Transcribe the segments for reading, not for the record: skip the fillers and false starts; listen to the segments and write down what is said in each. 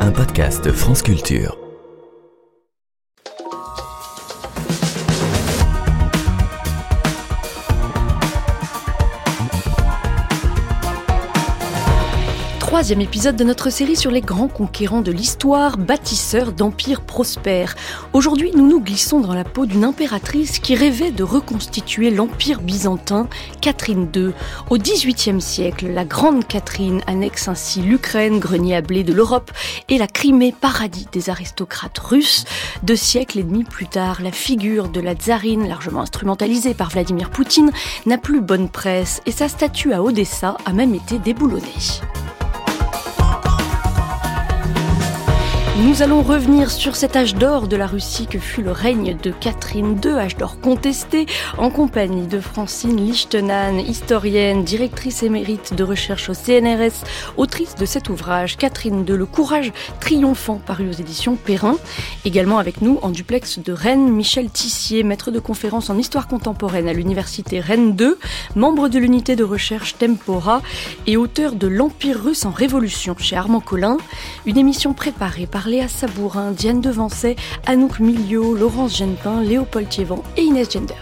un podcast France Culture. Troisième épisode de notre série sur les grands conquérants de l'histoire, bâtisseurs d'empires prospères. Aujourd'hui, nous nous glissons dans la peau d'une impératrice qui rêvait de reconstituer l'empire byzantin, Catherine II. Au XVIIIe siècle, la grande Catherine annexe ainsi l'Ukraine, grenier à blé de l'Europe, et la Crimée, paradis des aristocrates russes. 2 siècles et demi plus tard, la figure de la tsarine, largement instrumentalisée par Vladimir Poutine, n'a plus bonne presse et sa statue à Odessa a même été déboulonnée. Nous allons revenir sur cet âge d'or de la Russie que fut le règne de Catherine II, âge d'or contesté, en compagnie de Francine Lichtenahn, historienne, directrice émérite de recherche au CNRS, autrice de cet ouvrage, Catherine II, le courage triomphant, paru aux éditions Perrin. Également avec nous, en duplex de Rennes, Michel Tissier, maître de conférences en histoire contemporaine à l'université Rennes 2, membre de l'unité de recherche Tempora et auteur de L'Empire russe en révolution chez Armand Collin, une émission préparée par Léa Sabourin, Diane Devancey, Anouk Miliot, Laurence Genepin, Léopold Thiévan et Inès Gender.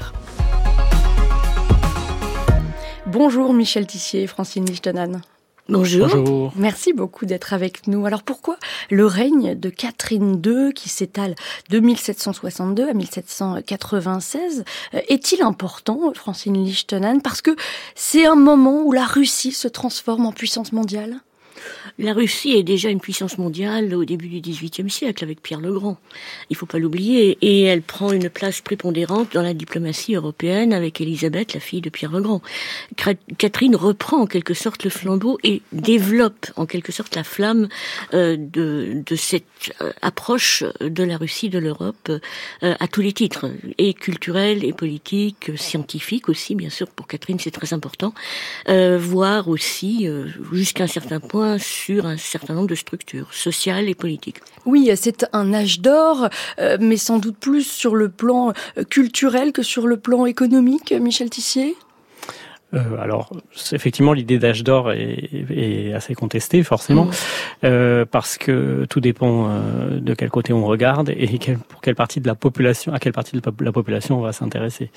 Bonjour Michel Tissier et Francine Lichtenahn. Bonjour. Bonjour. Merci beaucoup d'être avec nous. Alors pourquoi le règne de Catherine II, qui s'étale de 1762 à 1796, est-il important, Francine Lichtenahn? Parce que c'est un moment où la Russie se transforme en puissance mondiale. La Russie est déjà une puissance mondiale au début du XVIIIe siècle avec Pierre le Grand. Il faut pas l'oublier. Et elle prend une place prépondérante dans la diplomatie européenne avec Élisabeth, la fille de Pierre le Grand. Catherine reprend en quelque sorte le flambeau et développe en quelque sorte la flamme de cette approche de la Russie, de l'Europe, à tous les titres, et culturels, et politiques, scientifiques aussi, bien sûr. Pour Catherine, c'est très important. Voire aussi, jusqu'à un certain point, sur un certain nombre de structures sociales et politiques. Oui, c'est un âge d'or, mais sans doute plus sur le plan culturel que sur le plan économique, Michel Tissier. Alors, effectivement, l'idée d'âge d'or est assez contestée, forcément, parce que tout dépend de quel côté on regarde et pour quelle partie de la population, à quelle partie de la population on va s'intéresser.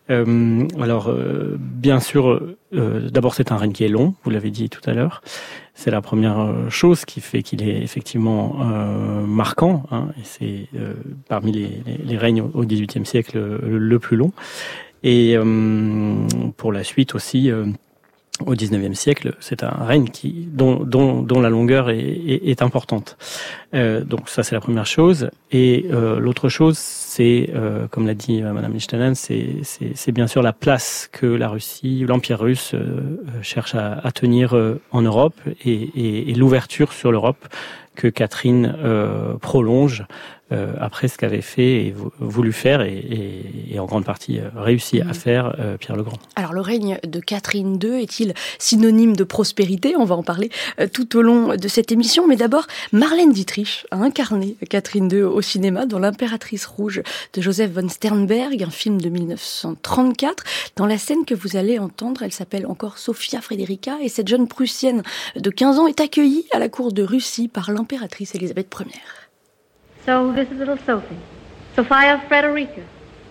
Bien sûr, d'abord c'est un règne qui est long, vous l'avez dit tout à l'heure. C'est la première chose qui fait qu'il est effectivement marquant, hein, et c'est parmi les règnes au XVIIIe siècle le plus long. Et pour la suite aussi, au XIXe siècle, c'est un règne dont la longueur est importante. Donc ça, c'est la première chose. Et l'autre chose, c'est, comme l'a dit Madame Lichtenahn, c'est bien sûr la place que la Russie, l'Empire russe cherche à tenir en Europe et l'ouverture sur l'Europe que Catherine prolonge après ce qu'avait fait et voulu faire et en grande partie réussi à faire Pierre le Grand. Alors le règne de Catherine II est-il synonyme de prospérité? On va en parler tout au long de cette émission, mais d'abord Marlène Dietrich a incarné Catherine II au cinéma dans L'Impératrice rouge de Joseph von Sternberg, un film de 1934. Dans la scène que vous allez entendre, elle s'appelle encore Sophia Frederica et cette jeune Prussienne de 15 ans est accueillie à la cour de Russie par l'impératrice Élisabeth Ier. So this is little Sophie, Sophia Frederica.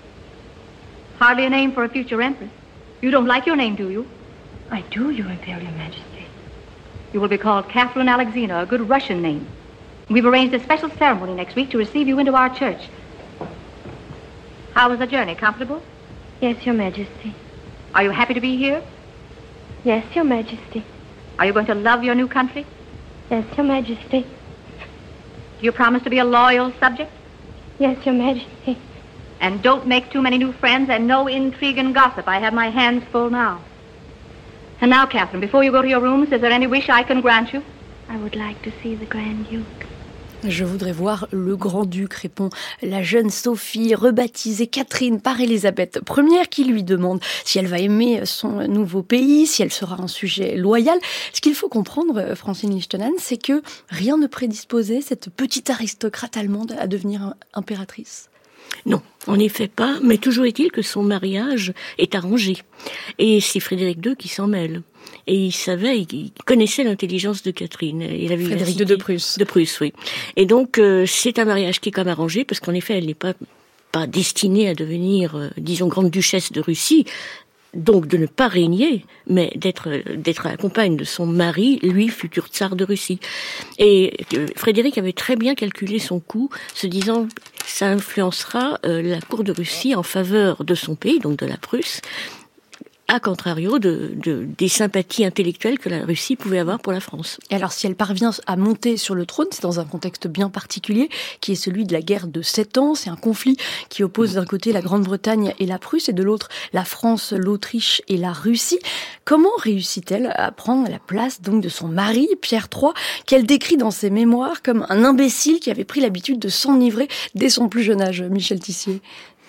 Hardly a name for a future empress. You don't like your name, do you? I do, Your Imperial Majesty. You will be called Catherine Alexina, a good Russian name. We've arranged a special ceremony next week to receive you into our church. How was the journey? Comfortable? Yes, Your Majesty. Are you happy to be here? Yes, Your Majesty. Are you going to love your new country? Yes, Your Majesty. Do you promise to be a loyal subject? Yes, Your Majesty. And don't make too many new friends and no intrigue and gossip. I have my hands full now. And now, Catherine, before you go to your rooms, is there any wish I can grant you? I would like to see the Grand Duke. Je voudrais voir le Grand-Duc, répond la jeune Sophie, rebaptisée Catherine par Élisabeth Ier, qui lui demande si elle va aimer son nouveau pays, si elle sera un sujet loyal. Ce qu'il faut comprendre, Francine Lichtenahn, c'est que rien ne prédisposait cette petite aristocrate allemande à devenir impératrice. Non, en effet pas, mais toujours est-il que son mariage est arrangé. Et c'est Frédéric II qui s'en mêle. Et il connaissait l'intelligence de Catherine. Frédéric II de Prusse. De Prusse, oui. Et donc, c'est un mariage qui est comme arrangé, parce qu'en effet, elle n'est pas destinée à devenir, disons, grande duchesse de Russie, donc de ne pas régner, mais d'être la compagne de son mari, lui, futur tsar de Russie. Et Frédéric avait très bien calculé son coup, se disant ça influencera la cour de Russie en faveur de son pays, donc de la Prusse, à contrario des sympathies intellectuelles que la Russie pouvait avoir pour la France. Et alors, si elle parvient à monter sur le trône, c'est dans un contexte bien particulier, qui est celui de la guerre de 7 ans. C'est un conflit qui oppose d'un côté la Grande-Bretagne et la Prusse, et de l'autre la France, l'Autriche et la Russie. Comment réussit-elle à prendre la place donc de son mari, Pierre III, qu'elle décrit dans ses mémoires comme un imbécile qui avait pris l'habitude de s'enivrer dès son plus jeune âge, Michel Tissier?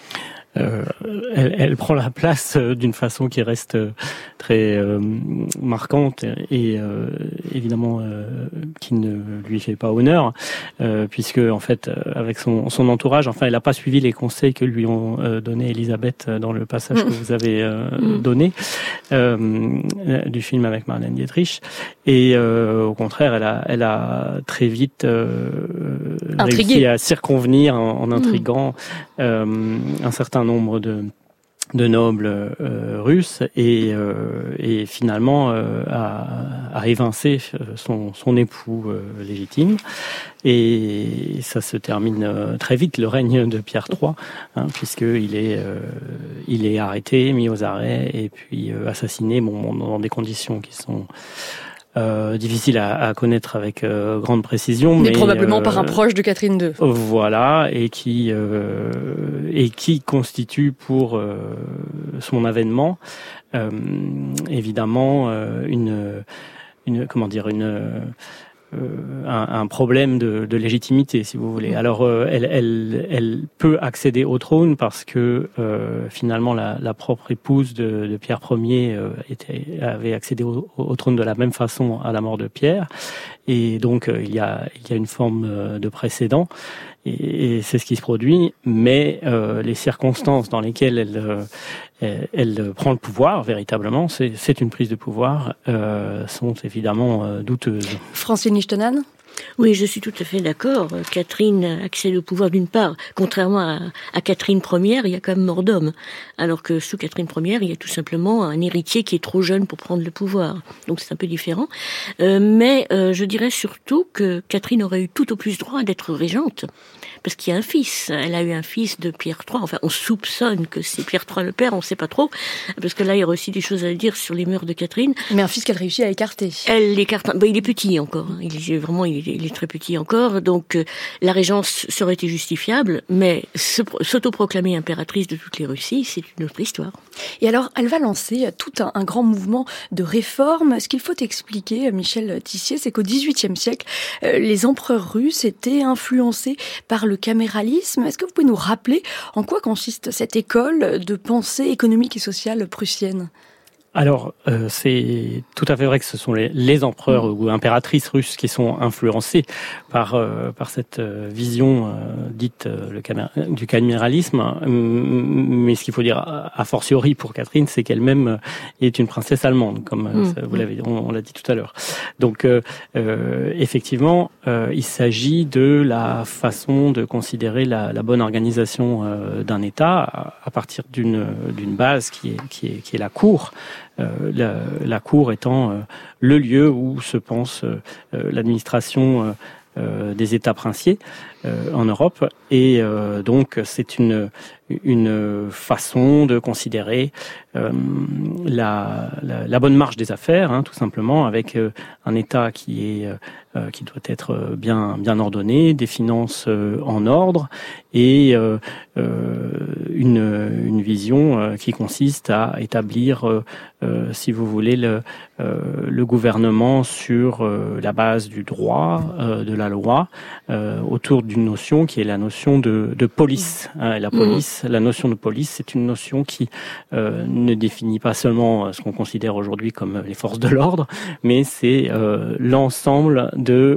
Elle prend la place d'une façon qui reste très marquante et évidemment qui ne lui fait pas honneur, puisque en fait avec son entourage, enfin elle n'a pas suivi les conseils que lui ont donné Elisabeth dans le passage que vous avez donné du film avec Marlène Dietrich, et au contraire elle a très vite réussi à circonvenir en intriguant un certain nombre de nobles russes et finalement a évincé son époux légitime, et ça se termine très vite, le règne de Pierre III, puisqu'il est arrêté, mis aux arrêts et puis assassiné, dans des conditions qui sont difficile à connaître avec grande précision, mais probablement par un proche de Catherine II. Voilà, et qui constitue pour son avènement évidemment un problème de légitimité, si vous voulez. Alors, elle peut accéder au trône parce que finalement la propre épouse de Pierre Ier avait accédé au trône de la même façon à la mort de Pierre, et donc il y a une forme de précédent, et c'est ce qui se produit. Mais les circonstances dans lesquelles elle prend le pouvoir, véritablement, c'est une prise de pouvoir, sont évidemment douteuses. Francine Lichtenhahn ? Oui, je suis tout à fait d'accord. Catherine accède au pouvoir d'une part. Contrairement à Catherine Ier, il y a quand même mort d'homme. Alors que sous Catherine Ier, il y a tout simplement un héritier qui est trop jeune pour prendre le pouvoir. Donc c'est un peu différent. Mais je dirais surtout que Catherine aurait eu tout au plus droit d'être régente. Parce qu'il y a un fils. Elle a eu un fils de Pierre III. Enfin, on soupçonne que c'est Pierre III le père, on ne sait pas trop. Parce que là, il y aurait aussi des choses à dire sur les mœurs de Catherine. Mais un fils qu'elle réussit à écarter. Elle l'écarte. Il est petit encore. Il est très petit encore. Donc, la régence serait été justifiable. Mais s'autoproclamer impératrice de toutes les Russies, c'est une autre histoire. Et alors, elle va lancer tout un grand mouvement de réforme. Ce qu'il faut expliquer, Michel Tissier, c'est qu'au XVIIIe siècle, les empereurs russes étaient influencés par le caméralisme. Est-ce que vous pouvez nous rappeler en quoi consiste cette école de pensée économique et sociale prussienne ? Alors, c'est tout à fait vrai que ce sont les empereurs ou impératrices russes qui sont influencés par cette vision dite du caméralisme. Mais ce qu'il faut dire a fortiori pour Catherine, c'est qu'elle-même est une princesse allemande, comme on l'a dit tout à l'heure. Donc, effectivement, il s'agit de la façon de considérer la bonne organisation d'un État à partir d'une base qui est la cour. La cour étant le lieu où se pense l'administration des États princiers en Europe, et donc c'est une façon de considérer la bonne marche des affaires, tout simplement, avec un État qui doit être bien ordonné, des finances en ordre, et une vision qui consiste à établir, si vous voulez, le gouvernement sur la base du droit, de la la loi autour d'une notion qui est la notion de police. La police, la notion de police, c'est une notion qui ne définit pas seulement ce qu'on considère aujourd'hui comme les forces de l'ordre, mais c'est l'ensemble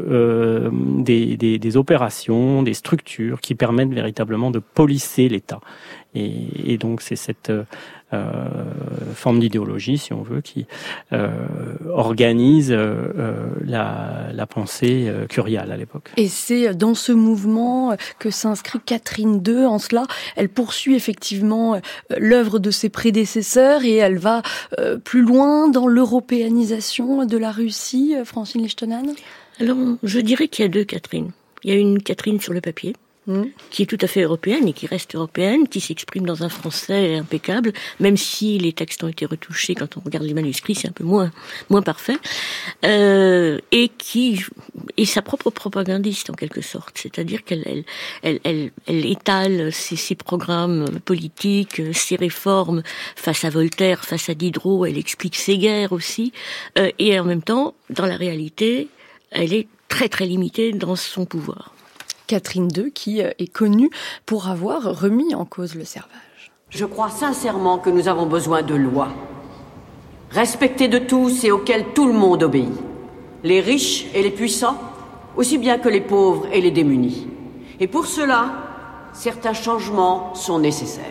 des opérations, des structures qui permettent véritablement de policer l'État. Et donc c'est cette forme d'idéologie, si on veut, qui organise la pensée curiale à l'époque. Et c'est dans ce mouvement que s'inscrit Catherine II. En cela, elle poursuit effectivement l'œuvre de ses prédécesseurs et elle va plus loin dans l'européanisation de la Russie, Francine Lichtenahn. Alors, je dirais qu'il y a deux Catherine. Il y a une Catherine sur le papier, qui est tout à fait européenne et qui reste européenne, qui s'exprime dans un français impeccable, même si les textes ont été retouchés. Quand on regarde les manuscrits, c'est un peu moins parfait, et qui est sa propre propagandiste en quelque sorte, c'est-à-dire qu'elle étale ses programmes politiques, ses réformes face à Voltaire, face à Diderot. Elle explique ses guerres aussi, et en même temps, dans la réalité, elle est très très limitée dans son pouvoir. Catherine II, qui est connue pour avoir remis en cause le servage. Je crois sincèrement que nous avons besoin de lois, respectées de tous et auxquelles tout le monde obéit, les riches et les puissants, aussi bien que les pauvres et les démunis. Et pour cela, certains changements sont nécessaires.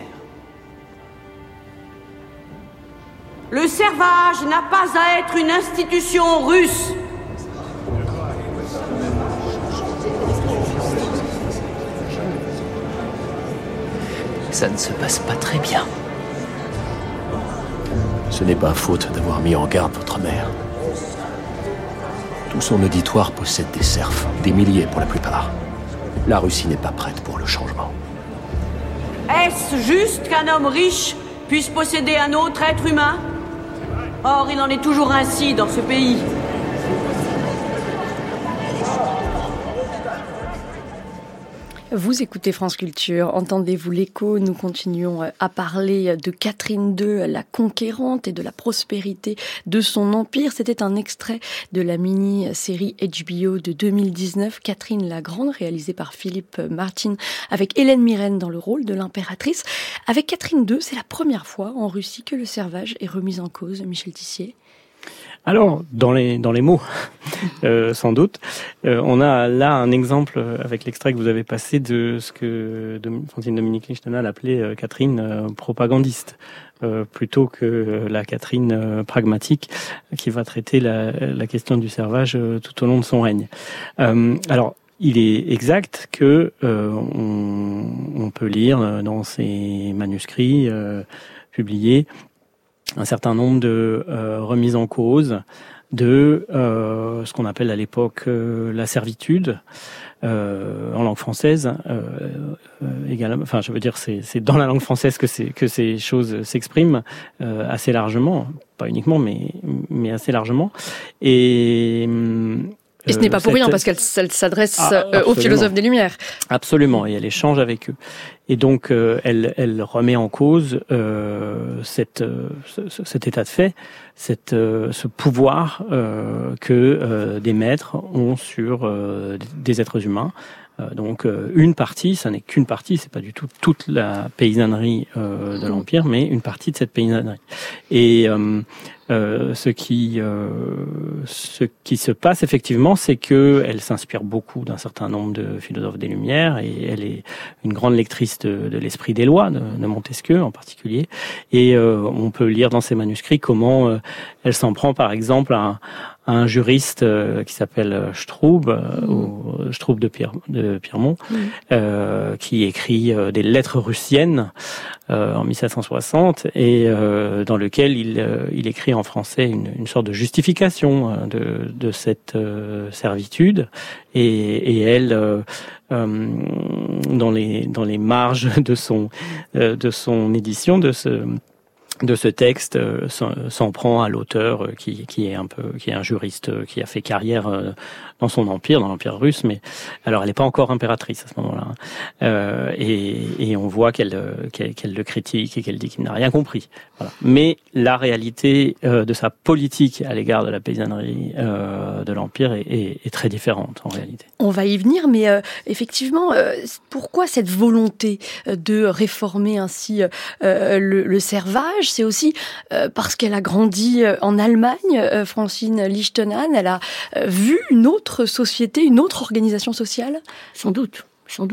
Le servage n'a pas à être une institution russe. Ça ne se passe pas très bien. Ce n'est pas faute d'avoir mis en garde votre mère. Tout son auditoire possède des serfs, des milliers pour la plupart. La Russie n'est pas prête pour le changement. Est-ce juste qu'un homme riche puisse posséder un autre être humain ? Or, il en est toujours ainsi dans ce pays. Vous écoutez France Culture, entendez-vous l'écho? Nous continuons à parler de Catherine II, la conquérante, et de la prospérité de son empire. C'était un extrait de la mini-série HBO de 2019, Catherine la Grande, réalisée par Philippe Martin, avec Hélène Mirren dans le rôle de l'impératrice. Avec Catherine II, c'est la première fois en Russie que le servage est remis en cause, Michel Tissier. Alors, dans les mots, sans doute, on a là un exemple avec l'extrait que vous avez passé de ce que Francine Dominique Lichtenahn appelait Catherine propagandiste, plutôt que la Catherine pragmatique qui va traiter la question du servage tout au long de son règne. Alors, il est exact que on peut lire dans ces manuscrits publiés un certain nombre de remises en cause de ce qu'on appelle à l'époque la servitude en langue française également. Enfin, je veux dire, c'est dans la langue française que ces choses s'expriment assez largement, pas uniquement, mais assez largement. Et ce n'est pas pour rien, parce qu'elle s'adresse aux philosophes des Lumières. Absolument, et elle échange avec eux. Et donc, elle remet en cause cet état de fait, ce pouvoir que des maîtres ont sur des êtres humains. Donc, une partie, ça n'est qu'une partie, c'est pas du tout toute la paysannerie de l'Empire, mais une partie de cette paysannerie. Et ce qui se passe effectivement, c'est que elle s'inspire beaucoup d'un certain nombre de philosophes des Lumières, et elle est une grande lectrice de l'Esprit des lois, de Montesquieu en particulier. Et on peut lire dans ses manuscrits comment elle s'en prend par exemple à un juriste qui s'appelle Straub, ou Straub de Pierremont, qui écrit des lettres russiennes en 1760, et dans lequel il écrit en français une sorte de justification de cette servitude, et elle dans les marges de son édition de ce texte s'en prend à l'auteur qui est un juriste qui a fait carrière dans son empire, dans l'empire russe, mais alors elle n'est pas encore impératrice à ce moment-là. Et on voit qu'elle le critique et qu'elle dit qu'il n'a rien compris. Voilà. Mais la réalité de sa politique à l'égard de la paysannerie de l'empire est très différente en réalité. On va y venir, mais effectivement, pourquoi cette volonté de réformer ainsi le servage? C'est aussi parce qu'elle a grandi en Allemagne, Francine Lichtenahn, elle a vu une autre société, une autre organisation sociale? Sans doute.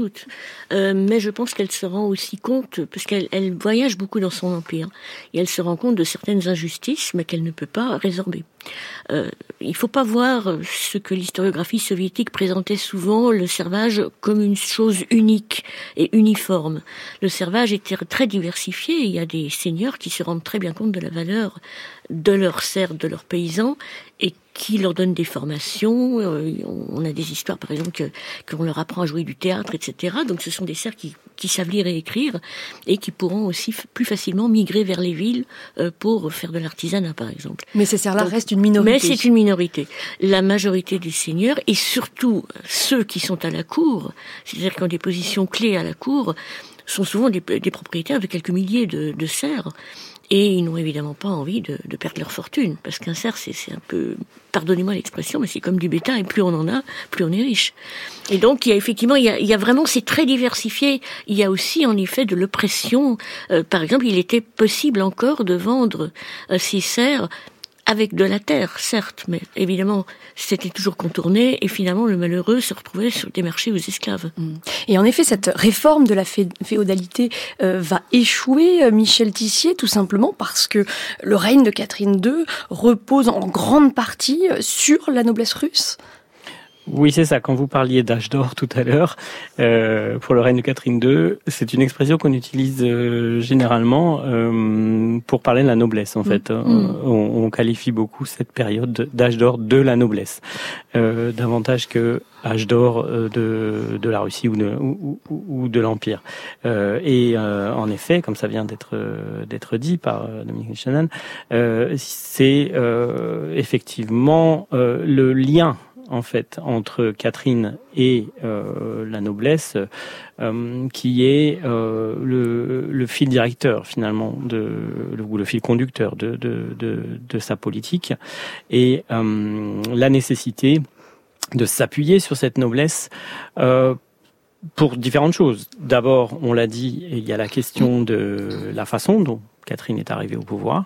Mais je pense qu'elle se rend aussi compte, parce qu'elle voyage beaucoup dans son empire, et elle se rend compte de certaines injustices, mais qu'elle ne peut pas résorber. Il faut pas voir ce que l'historiographie soviétique présentait souvent, le servage, comme une chose unique et uniforme. Le servage était très diversifié, il y a des seigneurs qui se rendent très bien compte de la valeur de leurs serfs, de leurs paysans, et qui leur donnent des formations. On a des histoires, par exemple, qu'on leur apprend à jouer du théâtre, etc. Donc ce sont des serfs qui savent lire et écrire, et qui pourront aussi plus facilement migrer vers les villes pour faire de l'artisanat, par exemple. Mais ces serfs-là restent une minorité. Mais c'est une minorité. La majorité des seigneurs, et surtout ceux qui sont à la cour, c'est-à-dire qui ont des positions clés à la cour, sont souvent des propriétaires de quelques milliers de serfs. Et ils n'ont évidemment pas envie de perdre leur fortune, parce qu'un cerf, c'est un peu, pardonnez-moi l'expression, mais c'est comme du bétail, plus on en a, plus on est riche. Et donc, il y a vraiment, c'est très diversifié. Il y a aussi, en effet, de l'oppression. Par exemple, il était possible encore de vendre ces cerfs avec de la terre, certes, mais évidemment, c'était toujours contourné, et finalement, le malheureux se retrouvait sur des marchés aux esclaves. Et en effet, cette réforme de la féodalité va échouer, Michel Tissier, tout simplement parce que le règne de Catherine II repose en grande partie sur la noblesse russe. Oui, c'est ça. Quand vous parliez d'âge d'or tout à l'heure, pour le règne de Catherine II, c'est une expression qu'on utilise généralement pour parler de la noblesse, en fait. On qualifie beaucoup cette période d'âge d'or de la noblesse, davantage que âge d'or de la Russie ou de l'Empire. En effet, comme ça vient d'être dit par Dominique Lichtenahn, c'est effectivement le lien en fait entre Catherine et la noblesse qui est le fil directeur finalement ou le fil conducteur de sa politique, et la nécessité de s'appuyer sur cette noblesse pour différentes choses. D'abord, on l'a dit, il y a la question de la façon dont Catherine est arrivée au pouvoir.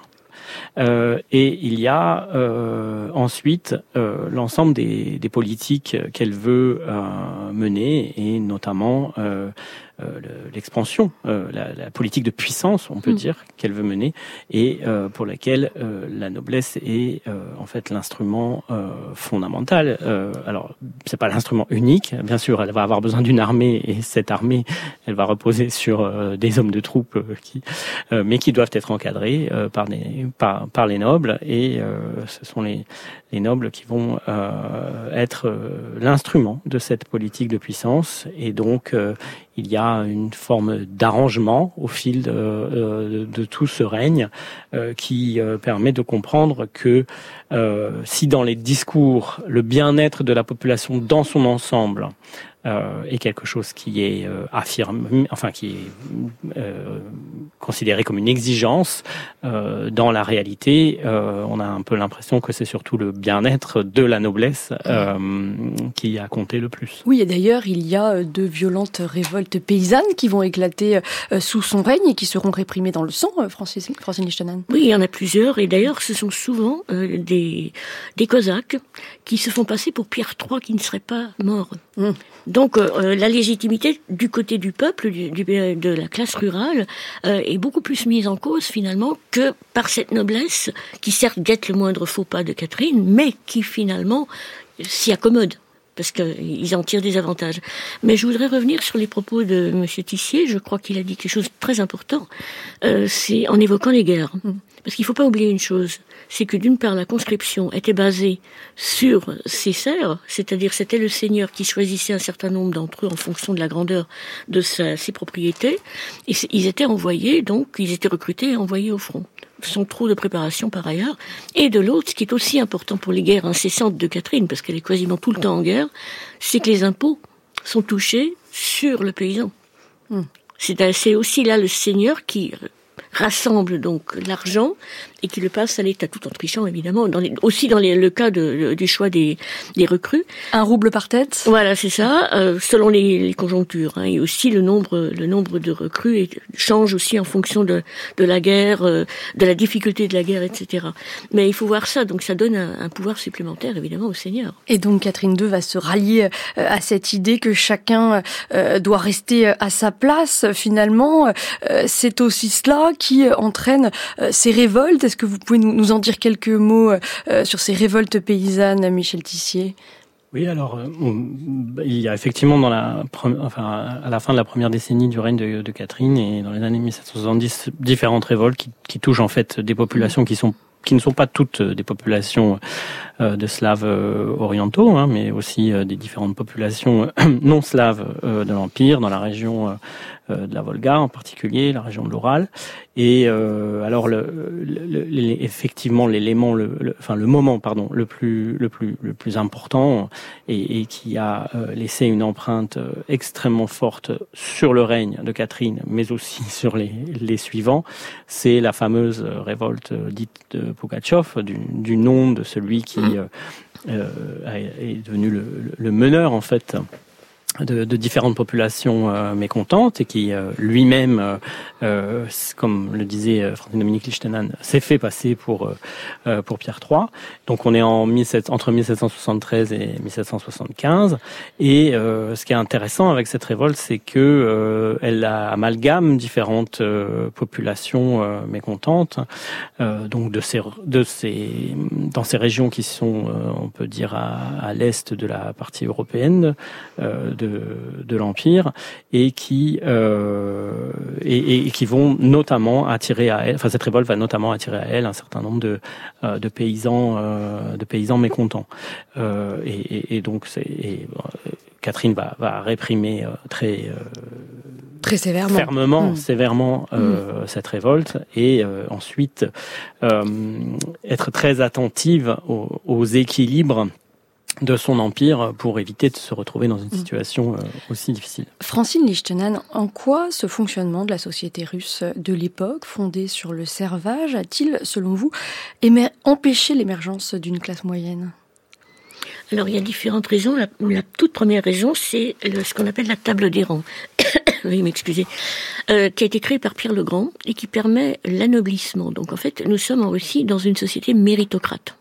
Et il y a ensuite l'ensemble des politiques qu'elle veut mener, et notamment l'expansion, la politique de puissance, on peut dire, qu'elle veut mener, et pour laquelle la noblesse est en fait l'instrument fondamental. Alors, c'est pas l'instrument unique, bien sûr, elle va avoir besoin d'une armée, et cette armée, elle va reposer sur des hommes de troupes mais qui doivent être encadrés par les nobles, et ce sont les nobles qui vont être l'instrument de cette politique de puissance, et donc il y a une forme d'arrangement au fil de tout ce règne qui permet de comprendre que si dans les discours le bien-être de la population dans son ensemble est quelque chose qui est affirmé, enfin qui est considéré comme une exigence, dans la réalité, on a un peu l'impression que c'est surtout le bien-être de la noblesse qui a compté le plus. Oui, et d'ailleurs, il y a de violentes révoltes paysannes qui vont éclater sous son règne et qui seront réprimées dans le sang, Francine Lichtenahn. Oui, il y en a plusieurs, et d'ailleurs, ce sont souvent des Cosaques qui se font passer pour Pierre III qui ne serait pas mort. Donc, la légitimité du côté du peuple, de la classe rurale, est beaucoup plus mise en cause, finalement, que par cette noblesse qui, certes, guette le moindre faux pas de Catherine, mais qui, finalement, s'y accommode, parce qu'ils en tirent des avantages. Mais je voudrais revenir sur les propos de M. Tissier. Je crois qu'il a dit quelque chose de très important. C'est en évoquant les guerres. Parce qu'il ne faut pas oublier une chose, c'est que d'une part, la conscription était basée sur ces serfs, c'est-à-dire c'était le seigneur qui choisissait un certain nombre d'entre eux en fonction de la grandeur de ses propriétés, et ils étaient envoyés, donc ils étaient recrutés et envoyés au front. sans trop de préparation par ailleurs, et de l'autre, ce qui est aussi important pour les guerres incessantes de Catherine, parce qu'elle est quasiment tout le temps en guerre, c'est que les impôts sont touchés sur le paysan. C'est aussi là le seigneur qui rassemble donc l'argent et qui le passe à l'État, tout en trichant évidemment, aussi dans le cas du choix des recrues. 1 rouble par tête. Voilà, c'est ça, selon les conjonctures. Et aussi le nombre de recrues change aussi en fonction de la guerre, de la difficulté de la guerre, etc. Mais il faut voir ça, donc ça donne un pouvoir supplémentaire évidemment au seigneur. Et donc Catherine II va se rallier à cette idée que chacun doit rester à sa place. Finalement, c'est aussi cela qui entraîne ces révoltes. Est-ce que vous pouvez nous en dire quelques mots sur ces révoltes paysannes, Michel Tissier ? Oui, alors il y a effectivement à la fin de la première décennie du règne de Catherine et dans les années 1770 différentes révoltes qui touchent en fait des populations qui ne sont pas toutes des populations de Slaves orientaux, mais aussi des différentes populations non slaves de l'Empire, dans la région de la Volga en particulier, la région de l'Oural. Et alors effectivement le moment le plus important et qui a laissé une empreinte extrêmement forte sur le règne de Catherine, mais aussi sur les suivants, c'est la fameuse révolte dite de Pugatchov, du nom de celui qui est devenu le meneur en fait de différentes populations mécontentes et qui lui-même, comme le disait Francis-Dominique Lichtenhahn, s'est fait passer pour Pierre III. Donc on est entre 1773 et 1775. Et ce qui est intéressant avec cette révolte, c'est que elle amalgame différentes populations mécontentes. Donc dans ces régions qui sont, on peut dire, à l'est de la partie européenne de l'Empire et qui vont notamment attirer à elle, cette révolte va notamment attirer à elle un certain nombre de paysans mécontents. Et donc Catherine va réprimer très sévèrement cette révolte et ensuite être très attentive aux équilibres de son empire pour éviter de se retrouver dans une situation aussi difficile. Francine Lichtenhahn, en quoi ce fonctionnement de la société russe de l'époque, fondée sur le servage, a-t-il, selon vous, empêché l'émergence d'une classe moyenne ? Alors, il y a différentes raisons. La toute première raison, c'est ce qu'on appelle la table des rangs. Oui, m'excusez. Qui a été créée par Pierre le Grand et qui permet l'anoblissement. Donc, en fait, nous sommes en Russie dans une société méritocrate.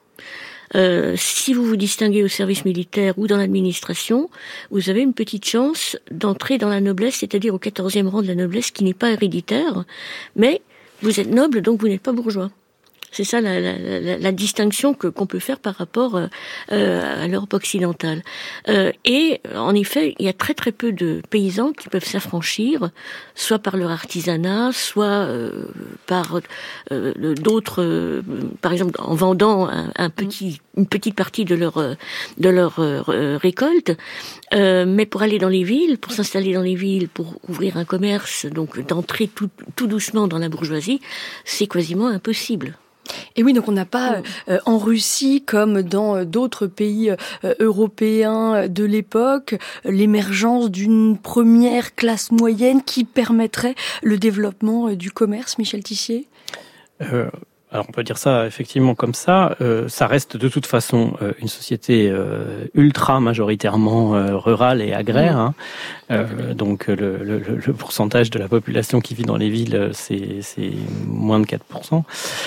Si vous vous distinguez au service militaire ou dans l'administration, vous avez une petite chance d'entrer dans la noblesse, c'est-à-dire au 14e rang de la noblesse qui n'est pas héréditaire, mais vous êtes noble, donc vous n'êtes pas bourgeois. C'est ça la distinction qu'on peut faire par rapport à l'Europe occidentale. Et en effet, il y a très très peu de paysans qui peuvent s'affranchir, soit par leur artisanat, soit par d'autres, par exemple en vendant une petite partie de leur récolte. Mais pour aller dans les villes, pour s'installer dans les villes, pour ouvrir un commerce, donc d'entrer tout doucement dans la bourgeoisie, c'est quasiment impossible. Et oui, donc on n'a pas en Russie, comme dans d'autres pays européens de l'époque, l'émergence d'une première classe moyenne qui permettrait le développement du commerce, Michel Tissier ? Alors on peut dire ça effectivement comme ça. Ça reste de toute façon une société ultra majoritairement rurale et agraire. Donc le pourcentage de la population qui vit dans les villes, c'est moins de 4%.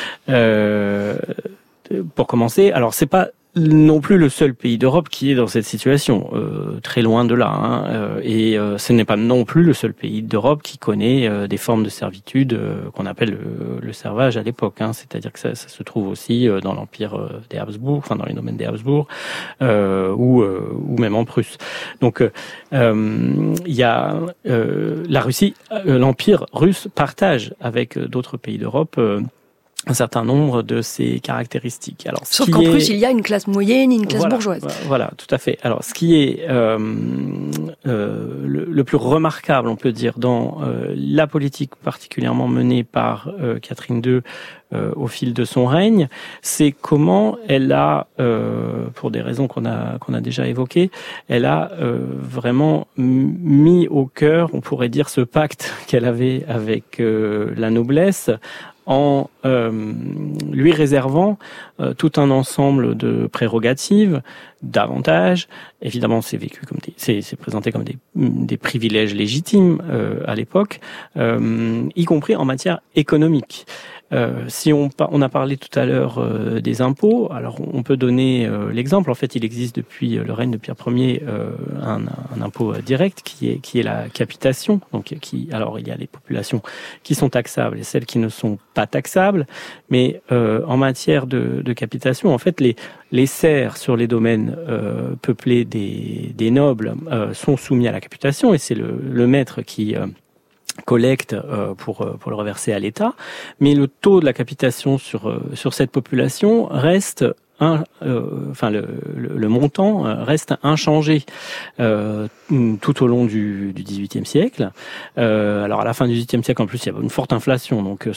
Pour commencer, alors c'est pas non plus le seul pays d'Europe qui est dans cette situation, très loin de là. Et ce n'est pas non plus le seul pays d'Europe qui connaît des formes de servitude qu'on appelle le servage à l'époque. C'est-à-dire que ça se trouve aussi dans l'empire des Habsbourg, enfin dans les domaines des Habsbourg, ou même en Prusse. Donc il y a la Russie, l'empire russe partage avec d'autres pays d'Europe un certain nombre de ces caractéristiques. Alors, sauf qu'en plus, il y a une classe moyenne et une classe bourgeoise. Voilà, tout à fait. Alors, ce qui est le plus remarquable, on peut dire, dans la politique particulièrement menée par Catherine II au fil de son règne, c'est comment elle a, pour des raisons qu'on a déjà évoquées, elle a vraiment mis au cœur, on pourrait dire, ce pacte qu'elle avait avec la noblesse, en lui réservant tout un ensemble de prérogatives, d'avantages. Évidemment, c'est présenté comme des privilèges légitimes à l'époque, y compris en matière économique. Si on a parlé tout à l'heure des impôts, alors on peut donner l'exemple. En fait, il existe depuis le règne de Pierre Ier un impôt direct qui est la capitation. Donc, alors il y a les populations qui sont taxables et celles qui ne sont pas taxables. Mais en matière de capitation, en fait, les serfs sur les domaines peuplés des nobles sont soumis à la capitation et c'est le maître qui collecte pour le reverser à l'État, mais le taux de la capitation sur cette population reste le montant reste inchangé tout au long du XVIIIe siècle. Alors à la fin du XVIIIe siècle, en plus, il y a une forte inflation, donc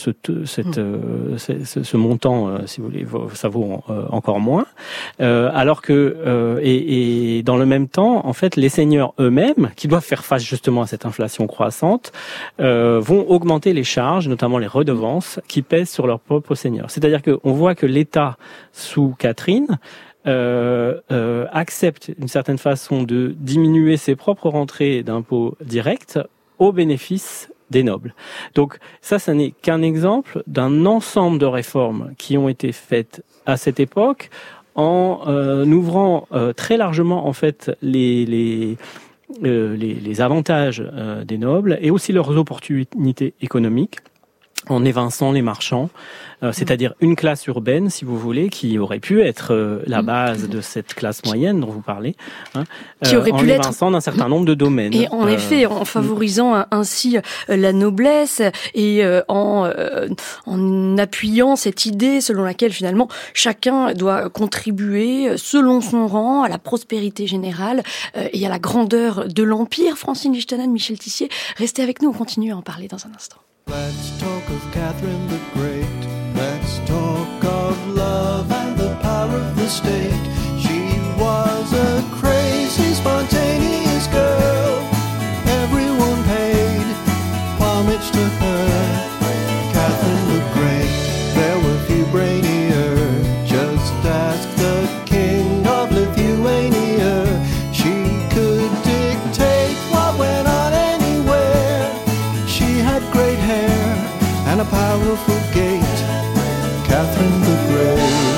ce montant, si vous voulez, ça vaut encore moins. Alors que et dans le même temps, en fait, les seigneurs eux-mêmes, qui doivent faire face justement à cette inflation croissante, vont augmenter les charges, notamment les redevances, qui pèsent sur leurs propres seigneurs. C'est-à-dire qu'on voit que l'État sous Catherine accepte d'une certaine façon de diminuer ses propres rentrées d'impôts directs au bénéfice des nobles. Donc ça n'est qu'un exemple d'un ensemble de réformes qui ont été faites à cette époque en ouvrant très largement en fait les avantages des nobles et aussi leurs opportunités économiques, en évinçant les marchands, c'est-à-dire une classe urbaine, si vous voulez, qui aurait pu être la base de cette classe moyenne dont vous parlez, qui aurait pu l'être, en évinçant d'un certain nombre de domaines. Et en effet, en favorisant ainsi la noblesse et en appuyant cette idée selon laquelle finalement chacun doit contribuer selon son rang à la prospérité générale et à la grandeur de l'Empire. Francine Lichtenann, Michel Tissier, restez avec nous, on continue à en parler dans un instant. Let's talk of Catherine the Great. Let's talk of love and the power of the state. She was a crazy, spontaneous girl. Everyone paid homage to her. Catherine the Great, there were few brainier. Just ask the king of Lithuania. She could dictate what went on anywhere. She had great hair and a powerful gait, Catherine the Great.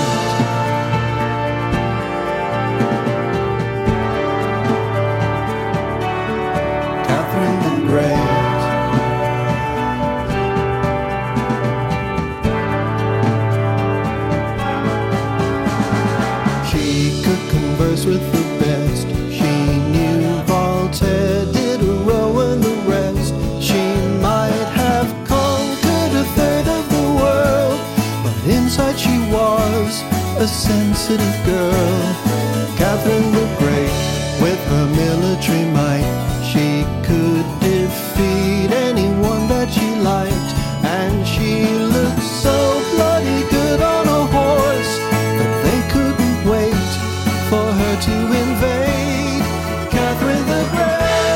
Catherine the Great. She could converse with the best. She knew Voltaire, Diderot and the rest. She might have conquered a third of the world, but inside she was a sensitive girl. Catherine the Great, with her military might, she could defeat anyone that she liked. And she looked so bloody good on a horse that they couldn't wait for her to invade. Catherine the Great.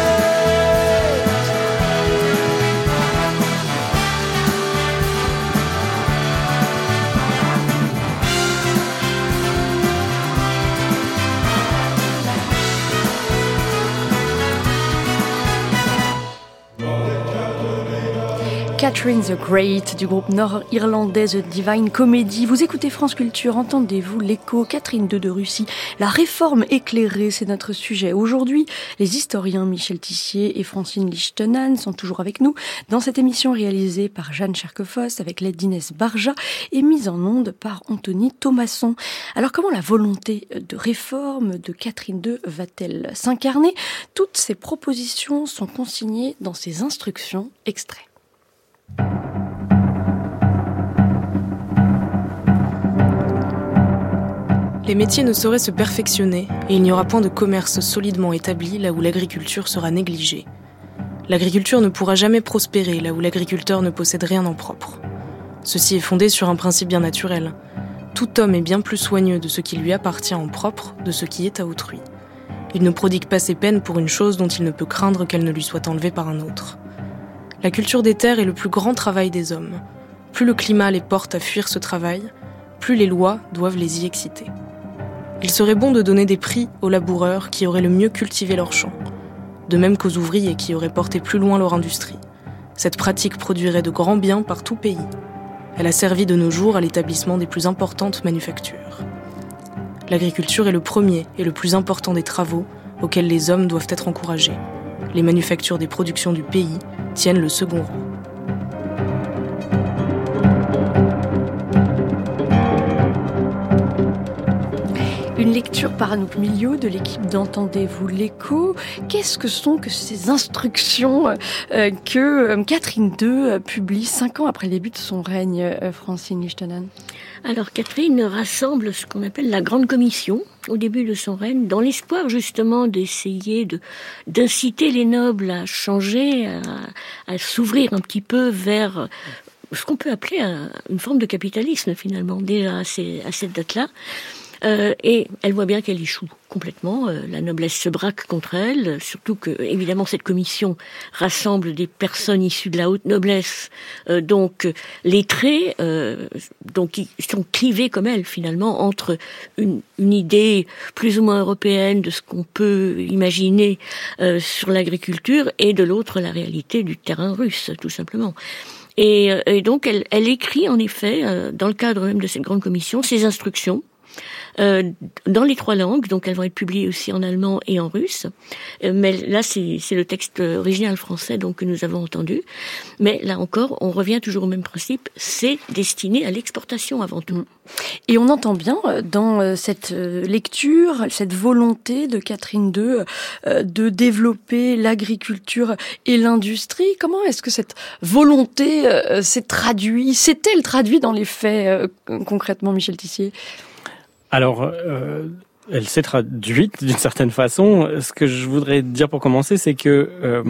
Catherine the Great du groupe nord-irlandais The Divine Comedy. Vous écoutez France Culture, entendez-vous l'écho? Catherine II de Russie, la réforme éclairée, c'est notre sujet. Aujourd'hui, les historiens Michel Tissier et Francine Lichtenann sont toujours avec nous dans cette émission réalisée par Jeanne Cherquefosse avec l'aide d'Inès Barja et mise en onde par Anthony Thomasson. Alors comment la volonté de réforme de Catherine II va-t-elle s'incarner? Toutes ces propositions sont consignées dans ces instructions extraits. Les métiers ne sauraient se perfectionner et il n'y aura point de commerce solidement établi là où l'agriculture sera négligée. L'agriculture ne pourra jamais prospérer là où l'agriculteur ne possède rien en propre. Ceci est fondé sur un principe bien naturel. Tout homme est bien plus soigneux de ce qui lui appartient en propre de ce qui est à autrui. Il ne prodigue pas ses peines pour une chose dont il ne peut craindre qu'elle ne lui soit enlevée par un autre. La culture des terres est le plus grand travail des hommes. Plus le climat les porte à fuir ce travail, plus les lois doivent les y exciter. Il serait bon de donner des prix aux laboureurs qui auraient le mieux cultivé leurs champs, de même qu'aux ouvriers qui auraient porté plus loin leur industrie. Cette pratique produirait de grands biens par tout pays. Elle a servi de nos jours à l'établissement des plus importantes manufactures. L'agriculture est le premier et le plus important des travaux auxquels les hommes doivent être encouragés. Les manufactures des productions du pays tiennent le second rang. Une lecture par Anouk Miliot de l'équipe d'Entendez-vous l'écho. Qu'est-ce que sont que ces instructions que Catherine II publie 5 ans après le début de son règne, Francine Lichtenahn? Alors Catherine rassemble ce qu'on appelle la Grande Commission au début de son règne, dans l'espoir justement d'essayer d'inciter les nobles à changer, à s'ouvrir un petit peu vers ce qu'on peut appeler une forme de capitalisme finalement, déjà à cette date-là. Et elle voit bien qu'elle échoue complètement. La noblesse se braque contre elle, surtout que, évidemment, cette commission rassemble des personnes issues de la haute noblesse, donc lettrées, donc qui sont clivées comme elle, finalement, entre une idée plus ou moins européenne de ce qu'on peut imaginer sur l'agriculture et de l'autre la réalité du terrain russe, tout simplement. Et donc, elle écrit, en effet, dans le cadre même de cette grande commission, ses instructions, dans les 3 langues, donc elles vont être publiées aussi en allemand et en russe. Mais là, c'est le texte original français donc que nous avons entendu. Mais là encore, on revient toujours au même principe, c'est destiné à l'exportation avant tout. Et on entend bien dans cette lecture, cette volonté de Catherine II de développer l'agriculture et l'industrie. Comment est-ce que cette volonté s'est-elle traduite dans les faits concrètement, Michel Tissier ? Alors, elle s'est traduite d'une certaine façon. Ce que je voudrais dire pour commencer, c'est que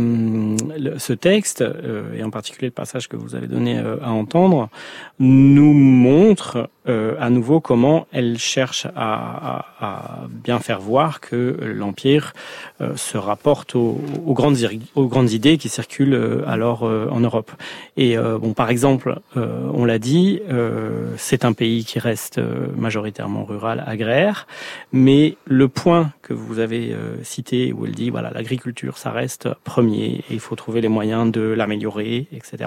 ce texte, et en particulier le passage que vous avez donné à entendre, nous montre à nouveau comment elle cherche à bien faire voir que l'Empire se rapporte aux grandes idées qui circulent alors en Europe. Et par exemple, on l'a dit, c'est un pays qui reste majoritairement rural, agraire, mais le point que vous avez cité, où elle dit, voilà, l'agriculture, ça reste premier, et il faut trouver les moyens de l'améliorer, etc.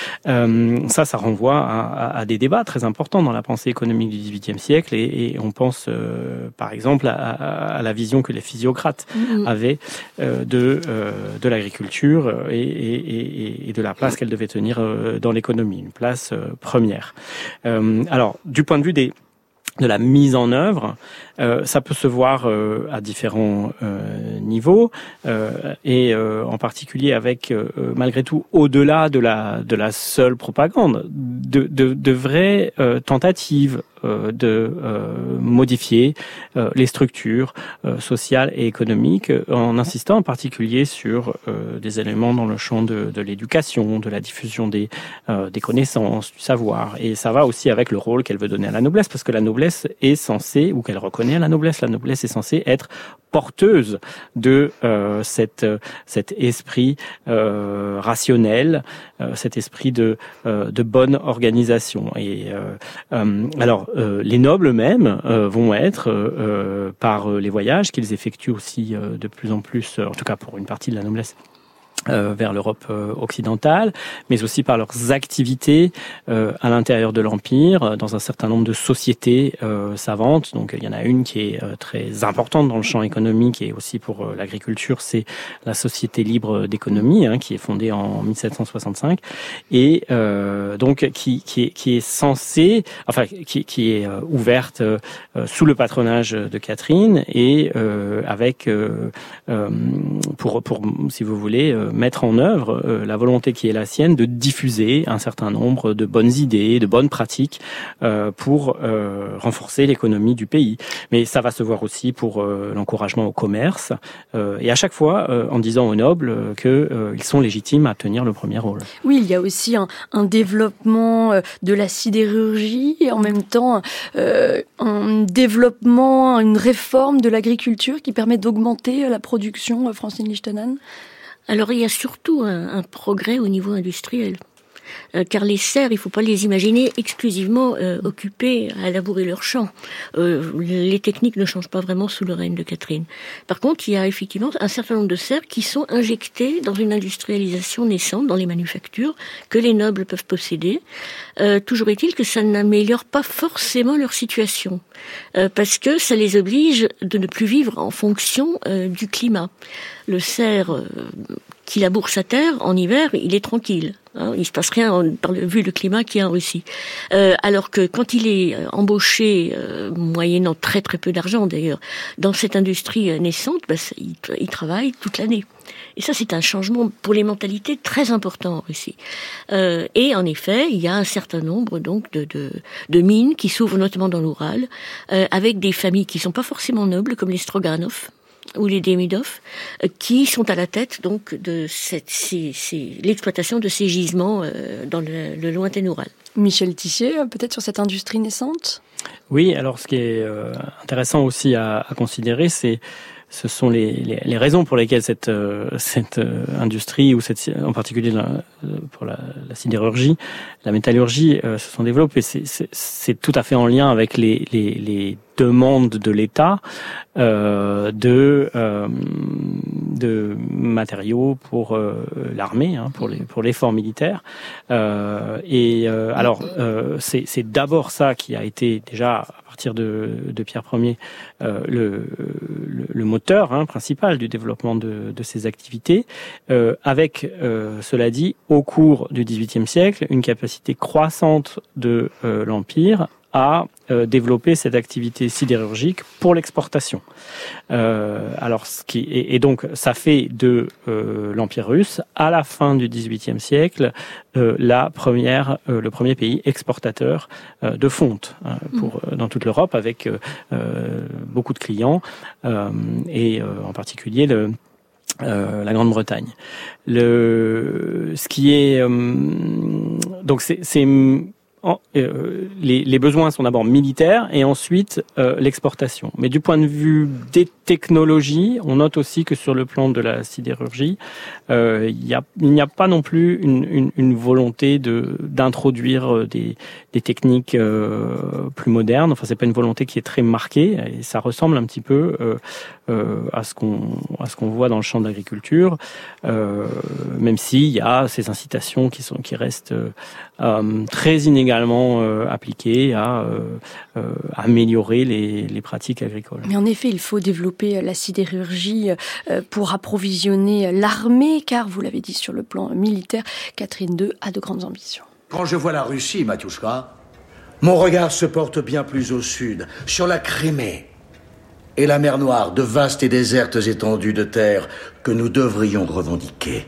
Ça renvoie à des débats très importants dans la pensée économique du XVIIIe siècle, et on pense, par exemple, à la vision que les physiocrates avaient de l'agriculture et de la place qu'elle devait tenir dans l'économie, une place première. Alors, du point de vue de la mise en œuvre, ça peut se voir à différents niveaux et en particulier avec malgré tout au-delà de la seule propagande, de vraies tentatives de modifier les structures sociales et économiques en insistant en particulier sur des éléments dans le champ de l'éducation, de la diffusion des connaissances, du savoir. Et ça va aussi avec le rôle qu'elle veut donner à la noblesse, parce que la noblesse est censée, ou qu'elle reconnaît à la noblesse est censée être porteuse de cet esprit rationnel, cet esprit de bonne organisation. Et alors les nobles eux-mêmes vont être par les voyages qu'ils effectuent aussi de plus en plus, en tout cas pour une partie de la noblesse, vers l'Europe occidentale, mais aussi par leurs activités à l'intérieur de l'Empire, dans un certain nombre de sociétés savantes. Donc il y en a une qui est très importante dans le champ économique et aussi pour l'agriculture, c'est la Société libre d'économie, qui est fondée en 1765 et donc qui est censée, enfin qui est ouverte sous le patronage de Catherine et avec pour si vous voulez mettre en œuvre la volonté qui est la sienne de diffuser un certain nombre de bonnes idées, de bonnes pratiques pour renforcer l'économie du pays. Mais ça va se voir aussi pour l'encouragement au commerce et à chaque fois en disant aux nobles qu'ils sont légitimes à tenir le premier rôle. Oui, il y a aussi un développement de la sidérurgie et en même temps un développement, une réforme de l'agriculture qui permet d'augmenter la production, Francine Lichtenahn. Alors il y a surtout un progrès au niveau industriel. Car les serfs, il ne faut pas les imaginer exclusivement occupés à labourer leurs champs. Les techniques ne changent pas vraiment sous le règne de Catherine. Par contre, il y a effectivement un certain nombre de serfs qui sont injectés dans une industrialisation naissante, dans les manufactures, que les nobles peuvent posséder. Toujours est-il que ça n'améliore pas forcément leur situation, parce que ça les oblige de ne plus vivre en fonction du climat. Le cerf qui laboure sa terre en hiver, il est tranquille. Il se passe rien vu le climat qu'il y a en Russie. Alors que quand il est embauché, moyennant très très peu d'argent d'ailleurs, dans cette industrie naissante, il travaille toute l'année. Et ça, c'est un changement pour les mentalités très important en Russie. Et en effet, il y a un certain nombre donc de mines qui s'ouvrent notamment dans l'Oural, avec des familles qui sont pas forcément nobles, comme les Stroganov ou les Demidov, qui sont à la tête donc de l'exploitation de ces gisements dans le lointain Oural. Michel Tissier, peut-être sur cette industrie naissante ? Oui, alors ce qui est intéressant aussi à considérer, ce sont les raisons pour lesquelles cette industrie, ou en particulier pour la sidérurgie, la métallurgie, se sont développées. C'est tout à fait en lien avec les demandes de l'État de matériaux pour l'armée, pour l'effort militaire. Alors, c'est d'abord ça qui a été déjà à partir de Pierre Ier le moteur principal du développement de ces activités, avec, cela dit, au cours du XVIIIe siècle, une capacité croissante de l'Empire à développer cette activité sidérurgique pour l'exportation. Donc ça fait de l'Empire russe, à la fin du XVIIIe siècle, le premier pays exportateur de fonte dans toute l'Europe, avec beaucoup de clients et en particulier la Grande-Bretagne. Les besoins sont d'abord militaires et ensuite l'exportation. Mais du point de vue des technologies, on note aussi que sur le plan de la sidérurgie, il n'y a pas non plus une volonté d'introduire des techniques plus modernes. Enfin, c'est pas une volonté qui est très marquée et ça ressemble un petit peu à ce qu'on voit dans le champ de l'agriculture, même s'il y a ces incitations qui restent très inégalement appliquées à améliorer les pratiques agricoles. Mais en effet, il faut développer la sidérurgie pour approvisionner l'armée, car vous l'avez dit, sur le plan militaire, Catherine II a de grandes ambitions. Quand je vois la Russie, Matiouchka, mon regard se porte bien plus au sud, sur la Crimée et la mer Noire, de vastes et désertes étendues de terre que nous devrions revendiquer.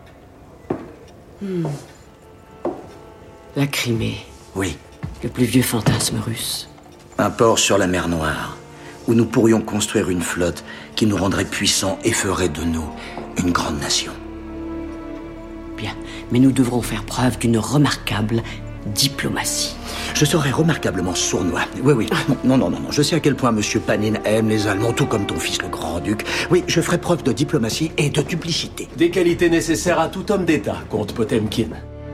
La Crimée. Oui. Le plus vieux fantasme russe. Un port sur la mer Noire, où nous pourrions construire une flotte qui nous rendrait puissants et ferait de nous une grande nation. Bien, mais nous devrons faire preuve d'une remarquable diplomatie. Je serai remarquablement sournois. Oui. Non. Je sais à quel point Monsieur Panin aime les Allemands, tout comme ton fils le Grand-Duc. Oui, je ferai preuve de diplomatie et de duplicité. Des qualités nécessaires à tout homme d'État, comte Potemkin.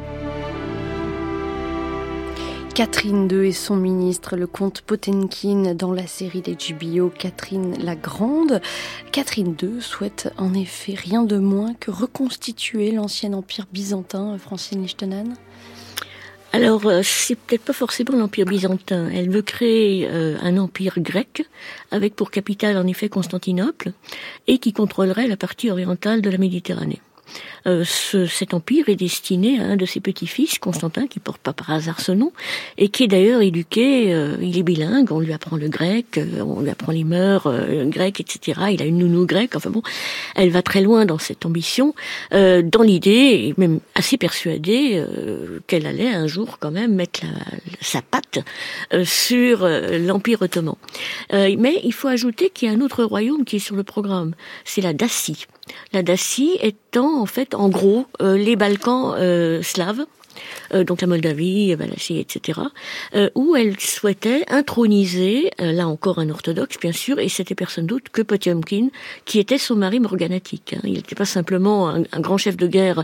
Catherine II et son ministre, le comte Potemkin, dans la série d'HBO Catherine la Grande. Catherine II souhaite en effet rien de moins que reconstituer l'ancien empire byzantin, Francine Lichtenahn. Alors, c'est peut-être pas forcément l'empire byzantin. Elle veut créer un empire grec, avec pour capitale en effet Constantinople, et qui contrôlerait la partie orientale de la Méditerranée. cet empire est destiné à un de ses petits-fils, Constantin, qui porte pas par hasard ce nom, et qui est d'ailleurs éduqué, il est bilingue, on lui apprend le grec, on lui apprend les mœurs grecques, etc. Il a une nounou grecque, enfin bon, elle va très loin dans cette ambition, dans l'idée, et même assez persuadée, qu'elle allait un jour quand même mettre sa patte sur l'Empire ottoman. Mais il faut ajouter qu'il y a un autre royaume qui est sur le programme, c'est la Dacie. La Dacie étant en fait, en gros, les Balkans slaves, donc la Moldavie, Valachie, etc., où elle souhaitait introniser, là encore un orthodoxe bien sûr, et c'était personne d'autre que Potiomkin, qui était son mari morganatique. Il n'était pas simplement un grand chef de guerre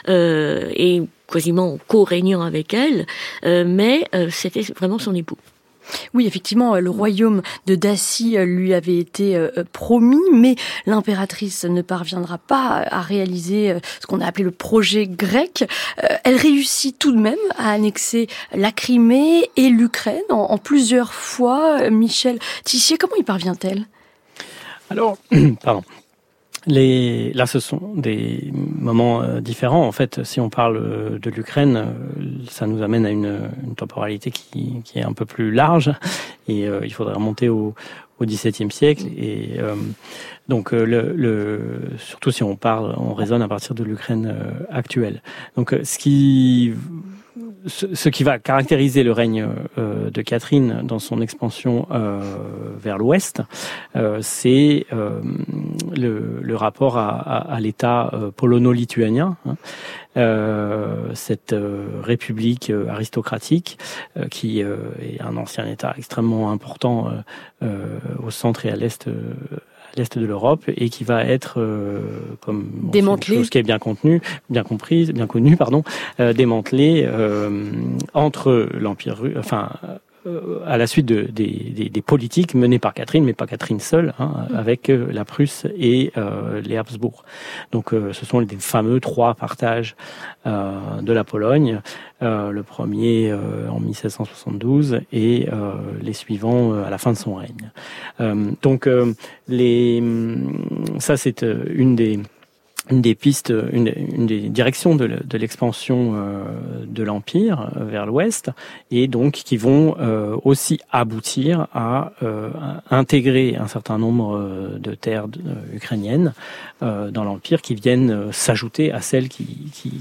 et quasiment co-régnant avec elle, mais c'était vraiment son époux. Oui, effectivement, le royaume de Dacie lui avait été promis, mais l'impératrice ne parviendra pas à réaliser ce qu'on a appelé le projet grec. Elle réussit tout de même à annexer la Crimée et l'Ukraine en plusieurs fois. Michel Tissier, comment y parvient-elle ? Alors, pardon. Là, ce sont des moments différents. En fait, si on parle de l'Ukraine, ça nous amène à une temporalité qui est un peu plus large. Et il faudrait remonter au XVIIe siècle. Et donc, surtout si on raisonne à partir de l'Ukraine actuelle. Donc, ce qui va caractériser le règne de Catherine dans son expansion vers l'ouest, c'est le rapport à l'État polono-lituanien, cette république aristocratique qui est un ancien État extrêmement important au centre et à l'est de l'Europe et qui va être comme démantelé, chose qui est bien connue, démantelé entre l'Empire russe, à la suite des politiques menées par Catherine, mais pas Catherine seule, avec la Prusse et les Habsbourg. Donc ce sont les fameux 3 partages de la Pologne, le premier en 1772 et les suivants à la fin de son règne. Ça c'est une des pistes, une des directions de l'expansion de l'Empire vers l'Ouest, et donc qui vont aussi aboutir à intégrer un certain nombre de terres ukrainiennes dans l'Empire qui viennent s'ajouter à celles qui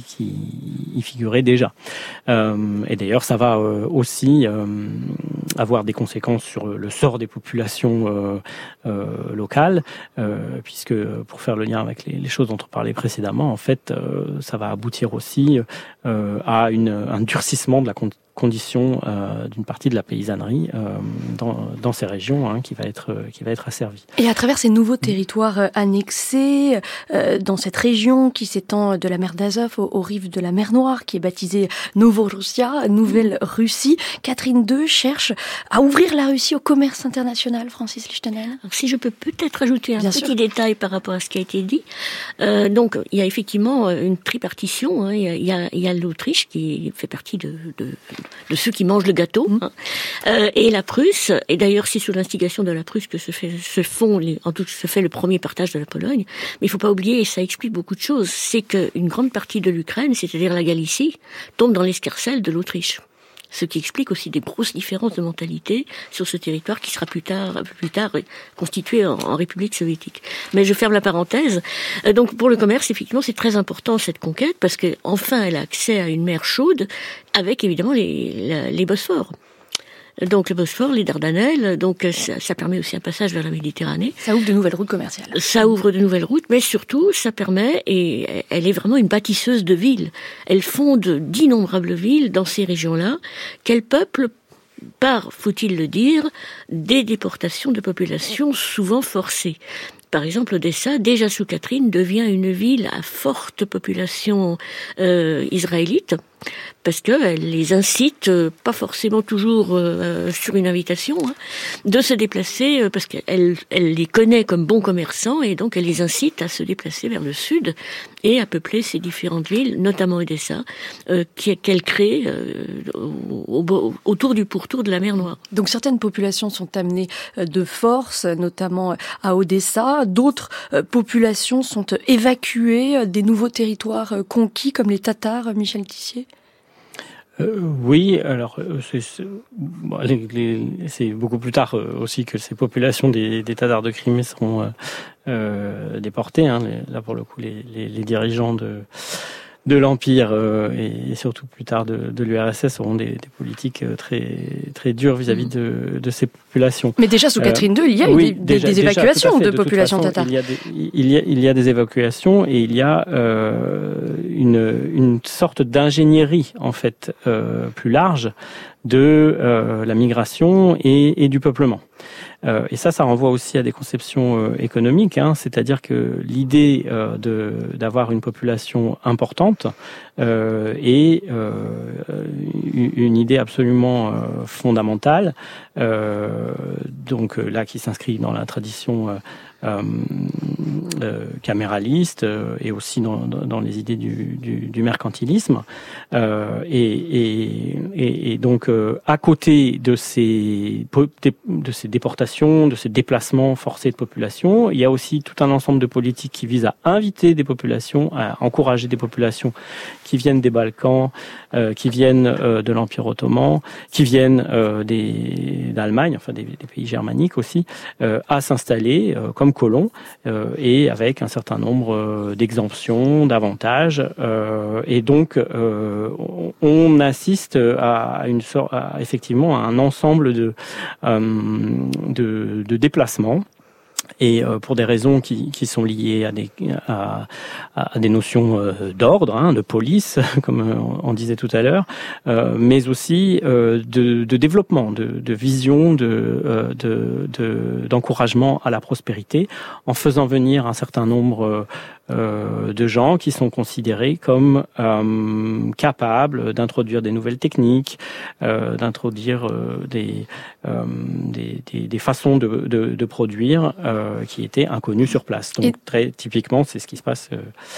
y figuraient déjà. Et d'ailleurs, ça va aussi avoir des conséquences sur le sort des populations locales, puisque pour faire le lien avec les choses dont on parlait précédemment, en fait, ça va aboutir aussi à un durcissement de la condition d'une partie de la paysannerie dans ces régions qui va être asservie. Et à travers ces nouveaux territoires annexés dans cette région qui s'étend de la mer d'Azov aux rives de la mer Noire, qui est baptisée Novorussia, Nouvelle Russie, Catherine II cherche à ouvrir la Russie au commerce international. Francis Lichtenel. Si je peux peut-être ajouter un petit détail par rapport à ce qui a été dit. Donc il y a effectivement une tripartition. Il y a l'Autriche qui fait partie de ceux qui mangent le gâteau, et la Prusse, et d'ailleurs c'est sous l'instigation de la Prusse que se fait le premier partage de la Pologne, mais il faut pas oublier, et ça explique beaucoup de choses, c'est qu'une grande partie de l'Ukraine, c'est-à-dire la Galicie, tombe dans l'escarcelle de l'Autriche. Ce qui explique aussi des grosses différences de mentalité sur ce territoire qui sera plus tard constitué en République soviétique. Mais je ferme la parenthèse. Donc pour le commerce, effectivement, c'est très important cette conquête parce que enfin elle a accès à une mer chaude avec évidemment les Bosphores. Donc le Bosphore, les Dardanelles, donc ça permet aussi un passage vers la Méditerranée. Ça ouvre de nouvelles routes commerciales. Ça ouvre de nouvelles routes, mais surtout ça permet, et elle est vraiment une bâtisseuse de villes. Elle fonde d'innombrables villes dans ces régions-là, qu'elle peuple par, faut-il le dire, des déportations de populations souvent forcées. Par exemple, Odessa, déjà sous Catherine, devient une ville à forte population israélite, parce qu'elle les incite, pas forcément toujours sur une invitation, de se déplacer, parce qu'elle les connaît comme bons commerçants, et donc elle les incite à se déplacer vers le sud et à peupler ces différentes villes, notamment Odessa, qu'elle crée autour du pourtour de la mer Noire. Donc certaines populations sont amenées de force, notamment à Odessa. D'autres populations sont évacuées des nouveaux territoires conquis, comme les Tatars, Michel Tissier. Oui, alors c'est beaucoup plus tard aussi que ces populations des Tatars de Crimée seront déportées. Là, pour le coup, les dirigeants de l'Empire et surtout plus tard de l'URSS auront des politiques très dures vis-à-vis de ces populations. Mais déjà sous Catherine II, il y a eu des évacuations de populations tatares. Il y a des évacuations et il y a une sorte d'ingénierie en fait plus large de la migration et du peuplement. Et ça renvoie aussi à des conceptions économiques, c'est-à-dire que l'idée d'avoir une population importante est une idée absolument fondamentale, donc là qui s'inscrit dans la tradition caméraliste et aussi dans les idées du mercantilisme, et donc à côté de ces déportations, de ces déplacements forcés de population, il y a aussi tout un ensemble de politiques qui visent à inviter des populations, à encourager des populations qui viennent des Balkans, qui viennent de l'Empire ottoman, qui viennent d'Allemagne, enfin des pays germaniques aussi, à s'installer comme colons et avec un certain nombre d'exemptions, d'avantages, et donc on assiste à effectivement à un ensemble de déplacements. Et pour des raisons qui sont liées à des notions d'ordre, de police, comme on disait tout à l'heure, mais aussi de développement, de vision, d'encouragement à la prospérité, en faisant venir un certain nombre de gens qui sont considérés comme capables d'introduire des nouvelles techniques, d'introduire des façons de produire qui étaient inconnues sur place. Donc très typiquement, c'est ce qui se passe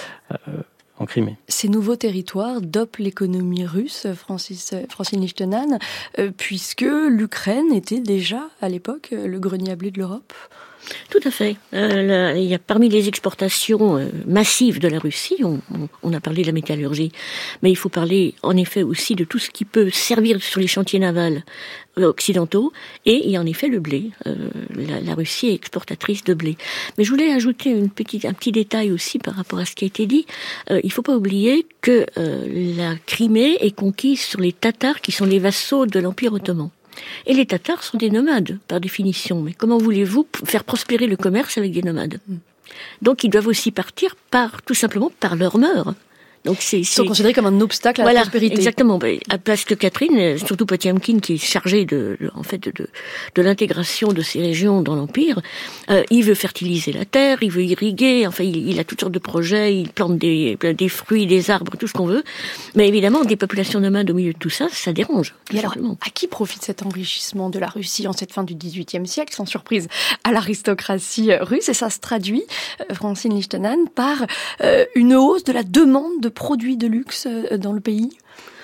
en Crimée. Ces nouveaux territoires dopent l'économie russe, Francine Lichtenahn, puisque l'Ukraine était déjà à l'époque le grenier à blé de l'Europe. Tout à fait. Il y a parmi les exportations massives de la Russie, on a parlé de la métallurgie, mais il faut parler en effet aussi de tout ce qui peut servir sur les chantiers navals occidentaux, et il y a en effet le blé. La Russie est exportatrice de blé. Mais je voulais ajouter un petit détail aussi par rapport à ce qui a été dit. Il ne faut pas oublier que la Crimée est conquise sur les Tatars qui sont les vassaux de l'Empire ottoman. Et les Tatars sont des nomades, par définition. Mais comment voulez-vous faire prospérer le commerce avec des nomades ? Donc ils doivent aussi partir tout simplement par leur mœurs. Donc ils sont considérés comme un obstacle à la prospérité. Exactement. Parce que Catherine, surtout Potiomkin, qui est chargé de l'intégration de ces régions dans l'Empire, il veut fertiliser la terre, il veut irriguer, enfin il a toutes sortes de projets, il plante des fruits, des arbres, tout ce qu'on veut. Mais évidemment, des populations nomades au milieu de tout ça, ça dérange. Et alors, à qui profite cet enrichissement de la Russie en cette fin du XVIIIe siècle, sans surprise, à l'aristocratie russe? Et ça se traduit, Francine Lichtenahn, par une hausse de la demande de produits de luxe dans le pays?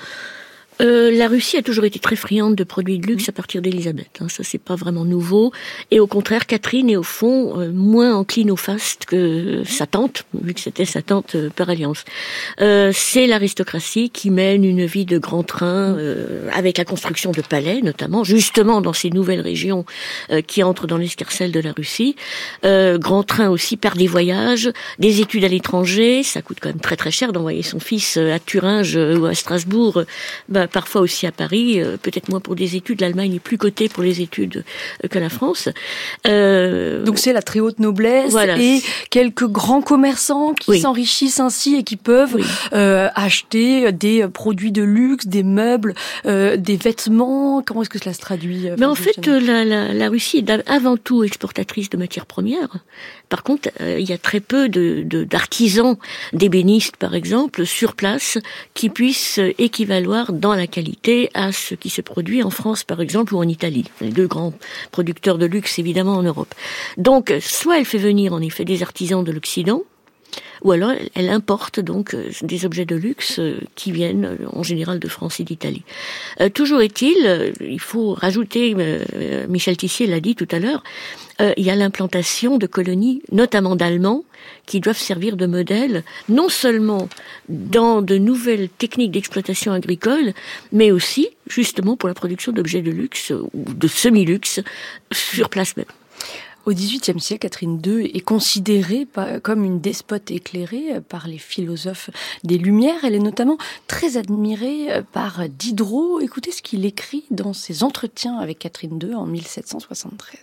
La Russie a toujours été très friande de produits de luxe à partir d'Élisabeth. Ça, c'est pas vraiment nouveau. Et au contraire, Catherine est au fond moins encline au faste que sa tante, vu que c'était sa tante par alliance. C'est l'aristocratie qui mène une vie de grand train, avec la construction de palais, notamment, justement dans ces nouvelles régions qui entrent dans l'escarcelle de la Russie. Grand train aussi par des voyages, des études à l'étranger. Ça coûte quand même très très cher d'envoyer son fils à Thuringe ou à Strasbourg, parfois aussi à Paris, peut-être moins pour des études. L'Allemagne est plus cotée pour les études que la France. Donc c'est la très haute noblesse et quelques grands commerçants qui s'enrichissent ainsi et qui peuvent acheter des produits de luxe, des meubles, des vêtements. Comment est-ce que cela se traduit? Mais en fait, la Russie est avant tout exportatrice de matières premières. Par contre, il y a très peu d'artisans, d'ébénistes par exemple, sur place, qui puissent équivaloir dans la qualité à ce qui se produit en France par exemple ou en Italie. Les deux grands producteurs de luxe évidemment en Europe. Donc, soit elle fait venir en effet des artisans de l'Occident, ou alors elle importe donc des objets de luxe qui viennent en général de France et d'Italie. Toujours est-il, il faut rajouter, Michel Tissier l'a dit tout à l'heure, il y a l'implantation de colonies, notamment d'Allemands, qui doivent servir de modèle, non seulement dans de nouvelles techniques d'exploitation agricole, mais aussi justement pour la production d'objets de luxe ou de semi-luxe sur place même. Au XVIIIe siècle, Catherine II est considérée comme une despote éclairée par les philosophes des Lumières. Elle est notamment très admirée par Diderot. Écoutez ce qu'il écrit dans ses entretiens avec Catherine II en 1773.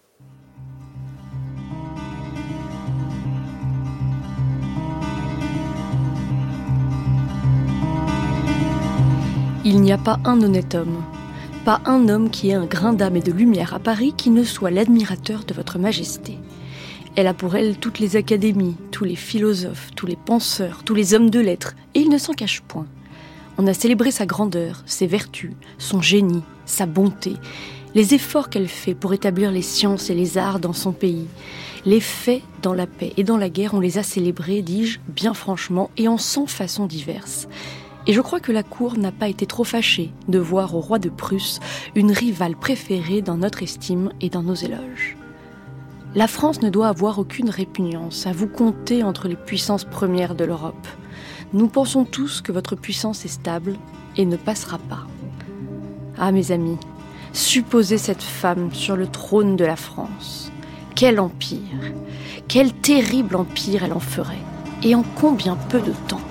Il n'y a pas un honnête homme, pas un homme qui ait un grain d'âme et de lumière à Paris qui ne soit l'admirateur de votre majesté. Elle a pour elle toutes les académies, tous les philosophes, tous les penseurs, tous les hommes de lettres, et il ne s'en cache point. On a célébré sa grandeur, ses vertus, son génie, sa bonté, les efforts qu'elle fait pour établir les sciences et les arts dans son pays. Les faits dans la paix et dans la guerre, on les a célébrés, dis-je, bien franchement, et en 100 façons diverses. Et je crois que la cour n'a pas été trop fâchée de voir au roi de Prusse une rivale préférée dans notre estime et dans nos éloges. La France ne doit avoir aucune répugnance à vous compter entre les puissances premières de l'Europe. Nous pensons tous que votre puissance est stable et ne passera pas. Ah, mes amis, supposez cette femme sur le trône de la France. Quel empire! Quel terrible empire elle en ferait! Et en combien peu de temps!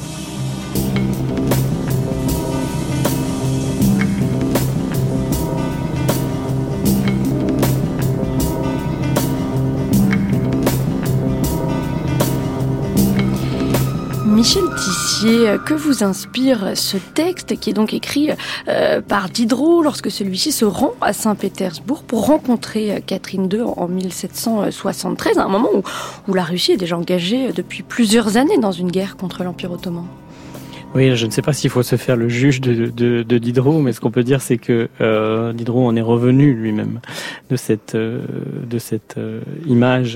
Michel Tissier, que vous inspire ce texte qui est donc écrit par Diderot lorsque celui-ci se rend à Saint-Pétersbourg pour rencontrer Catherine II en 1773, à un moment où la Russie est déjà engagée depuis plusieurs années dans une guerre contre l'Empire ottoman? Oui, je ne sais pas s'il faut se faire le juge de Diderot, mais ce qu'on peut dire, c'est que Diderot en est revenu lui-même de cette image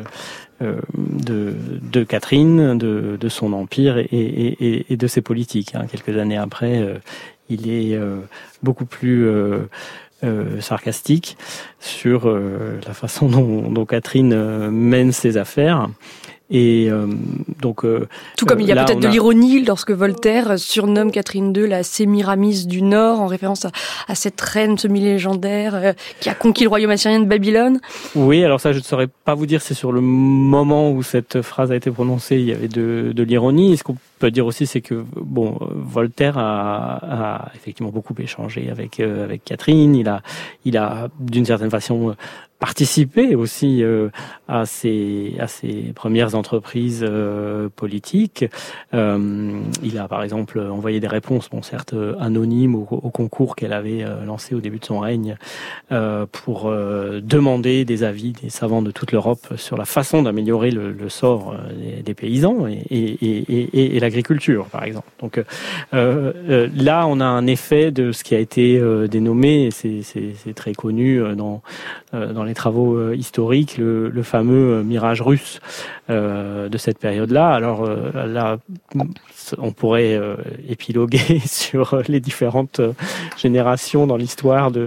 de Catherine, de son empire et de ses politiques. Quelques années après, il est beaucoup plus sarcastique sur la façon dont Catherine mène ses affaires. Et donc, tout comme il y a peut-être de l'ironie lorsque Voltaire surnomme Catherine II la Sémiramis du Nord en référence à cette reine semi-légendaire qui a conquis le royaume assyrien de Babylone. Oui, alors ça je ne saurais pas vous dire, c'est sur le moment où cette phrase a été prononcée, il y avait de l'ironie. Et ce qu'on peut dire aussi, c'est que Voltaire a effectivement beaucoup échangé avec Catherine. Il a d'une certaine façon participé aussi à ses premières entreprises politiques. Il a par exemple envoyé des réponses, certes anonymes, au concours qu'elle avait lancé au début de son règne pour demander des avis des savants de toute l'Europe sur la façon d'améliorer le sort des paysans et l'agriculture, par exemple. Donc là, on a un effet de ce qui a été dénommé, c'est très connu dans les travaux historiques, le fameux mirage russe de cette période-là. Alors là, on pourrait épiloguer sur les différentes générations dans l'histoire de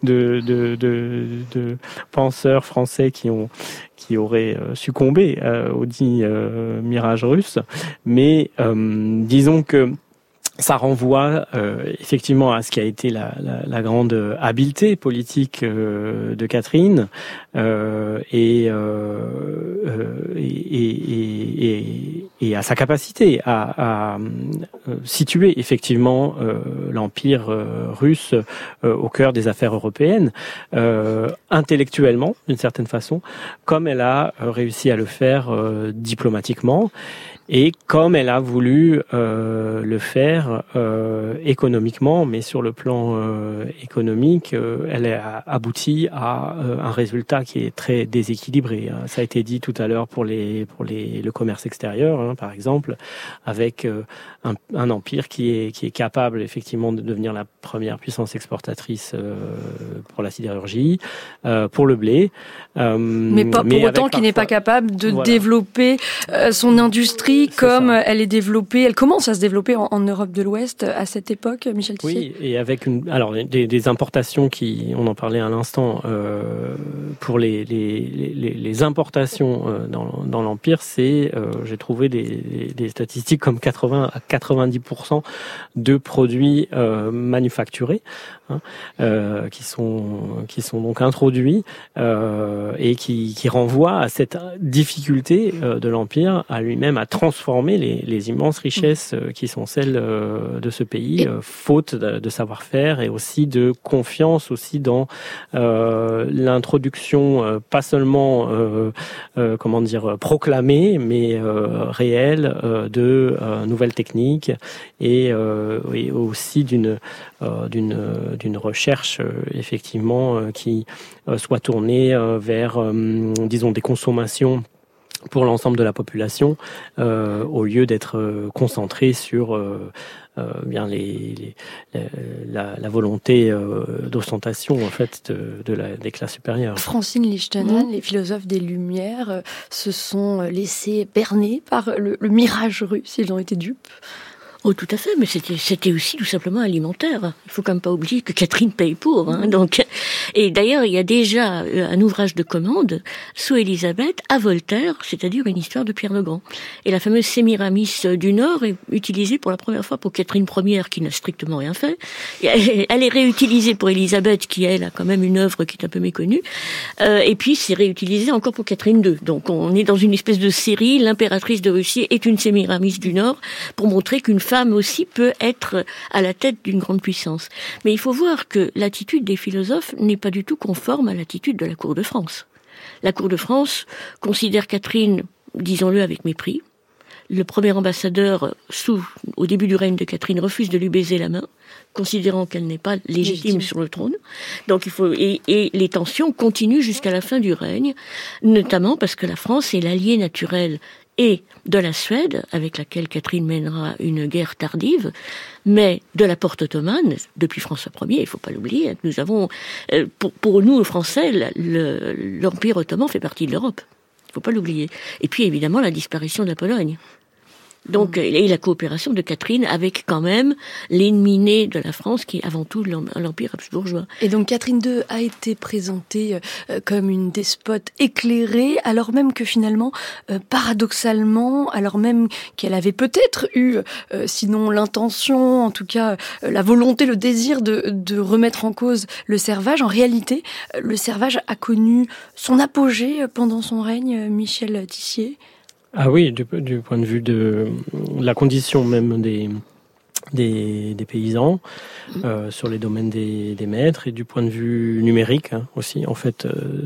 penseurs français qui auraient succombé au dit mirage russe. Mais disons que ça renvoie effectivement à ce qui a été la grande habileté politique de Catherine et et à sa capacité à situer effectivement l'empire russe au cœur des affaires européennes, intellectuellement d'une certaine façon, comme elle a réussi à le faire diplomatiquement. Et comme elle a voulu le faire économiquement, mais sur le plan économique, elle a abouti à un résultat qui est très déséquilibré. Ça a été dit tout à l'heure pour le commerce extérieur, hein, par exemple, avec un empire qui est capable effectivement de devenir la première puissance exportatrice pour la sidérurgie, pour le blé. Mais pas pour autant qu'il n'est pas capable de développer son industrie comme elle est développée, elle commence à se développer en Europe de l'Ouest à cette époque, Michel Tissier. Oui, et avec des importations on en parlait à l'instant, pour les importations dans l'Empire, j'ai trouvé des statistiques comme 80 à 90% de produits manufacturés, hein, qui sont donc introduits et qui renvoient à cette difficulté de l'Empire à lui-même à transformer les immenses richesses qui sont celles de ce pays, faute de savoir-faire et aussi de confiance aussi dans l'introduction pas seulement proclamée mais réelle de nouvelles techniques et aussi d'une recherche effectivement qui soit tournée vers disons des consommations pour l'ensemble de la population, au lieu d'être concentré sur bien la volonté d'ostentation en fait des classes supérieures. Francine Lichtenahn, les philosophes des Lumières se sont laissés berner par le mirage russe, ils ont été dupes. Oh, tout à fait, mais c'était aussi tout simplement alimentaire. Il faut quand même pas oublier que Catherine paye pour, hein, donc. Et d'ailleurs, il y a déjà un ouvrage de commande sous Élisabeth à Voltaire, c'est-à-dire une histoire de Pierre le Grand. Et la fameuse Sémiramis du Nord est utilisée pour la première fois pour Catherine Ier, qui n'a strictement rien fait. Et elle est réutilisée pour Élisabeth, qui elle a quand même une œuvre qui est un peu méconnue. Et puis c'est réutilisé encore pour Catherine II. Donc on est dans une espèce de série. L'impératrice de Russie est une Sémiramis du Nord, pour montrer qu'une femme aussi peut être à la tête d'une grande puissance. Mais il faut voir que l'attitude des philosophes n'est pas du tout conforme à l'attitude de la cour de France. La cour de France considère Catherine, disons-le avec mépris. Le premier ambassadeur, au début du règne de Catherine, refuse de lui baiser la main, considérant qu'elle n'est pas légitime sur le trône. Donc et les tensions continuent jusqu'à la fin du règne, notamment parce que la France est l'allié naturel et de la Suède, avec laquelle Catherine mènera une guerre tardive, mais de la porte ottomane, depuis François Ier, il faut pas l'oublier, nous avons, pour nous, Français, l'Empire ottoman fait partie de l'Europe. Il faut pas l'oublier. Et puis, évidemment, la disparition de la Pologne. Donc, et la coopération de Catherine avec quand même l'ennemi né de la France, qui est avant tout l'Empire habsbourgeois. Et donc Catherine II a été présentée comme une despote éclairée, alors même que finalement, paradoxalement, alors même qu'elle avait peut-être eu, sinon l'intention, en tout cas la volonté, le désir de remettre en cause le servage, en réalité, le servage a connu son apogée pendant son règne, Michel Tissier. Ah oui, du point de vue de la condition même des paysans, sur les domaines des maîtres, et du point de vue numérique aussi. En fait,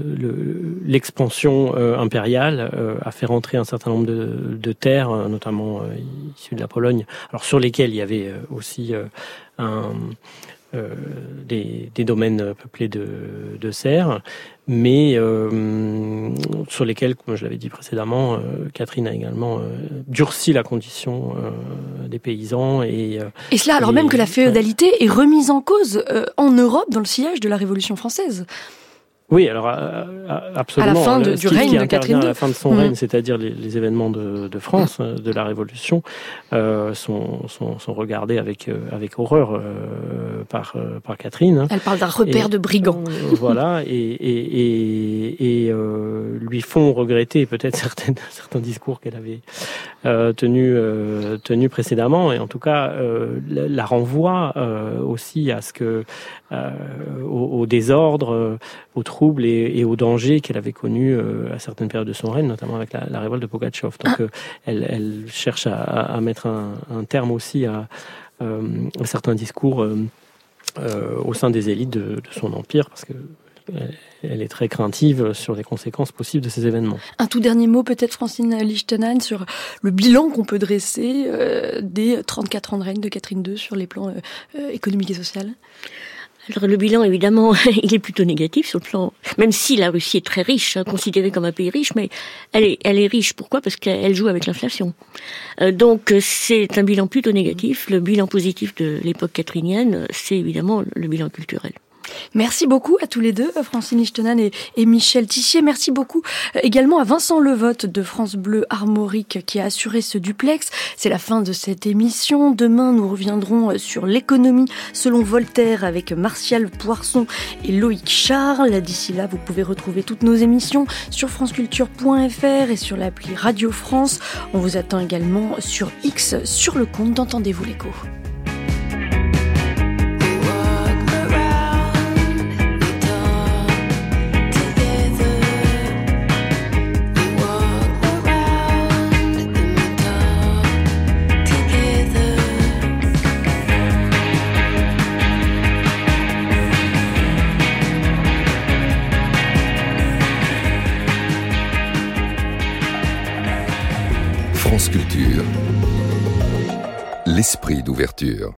l'expansion impériale a fait rentrer un certain nombre de terres, notamment issues de la Pologne, alors sur lesquelles il y avait aussi des domaines peuplés de serfs, mais sur lesquels, comme je l'avais dit précédemment, Catherine a également durci la condition des paysans. Et cela alors même que la féodalité est remise en cause en Europe dans le sillage de la Révolution française. Oui, alors absolument. À la fin du règne de Catherine II. À la fin de son règne, c'est-à-dire les événements de France, de la Révolution, sont regardés avec horreur par Catherine. Elle parle d'un repère de brigands. Voilà, et lui font regretter peut-être certains discours qu'elle avait tenus précédemment, et en tout cas la renvoie aussi à ce que au désordre, aux troubles troubles et aux dangers qu'elle avait connus à certaines périodes de son règne, notamment avec la révolte de Pugatchov. Donc elle cherche à mettre un terme aussi à certains discours au sein des élites de son empire, parce que elle est très craintive sur les conséquences possibles de ces événements. Un tout dernier mot peut-être, Francine Lichtenheim, sur le bilan qu'on peut dresser des 34 ans de règne de Catherine II sur les plans économiques et sociaux. Alors le bilan, évidemment, il est plutôt négatif sur le plan, même si la Russie est très riche, considérée comme un pays riche, mais elle est riche. Pourquoi ? Parce qu'elle joue avec l'inflation. Donc c'est un bilan plutôt négatif. Le bilan positif de l'époque catherinienne, c'est évidemment le bilan culturel. Merci beaucoup à tous les deux, Francine Lichtenheim et Michel Tissier. Merci beaucoup également à Vincent Levotte de France Bleu Armorique qui a assuré ce duplex. C'est la fin de cette émission. Demain, nous reviendrons sur l'économie selon Voltaire avec Martial Poisson et Loïc Charles. D'ici là, vous pouvez retrouver toutes nos émissions sur franceculture.fr et sur l'appli Radio France. On vous attend également sur X, sur le compte d'Entendez-vous l'écho. France Culture, l'esprit d'ouverture.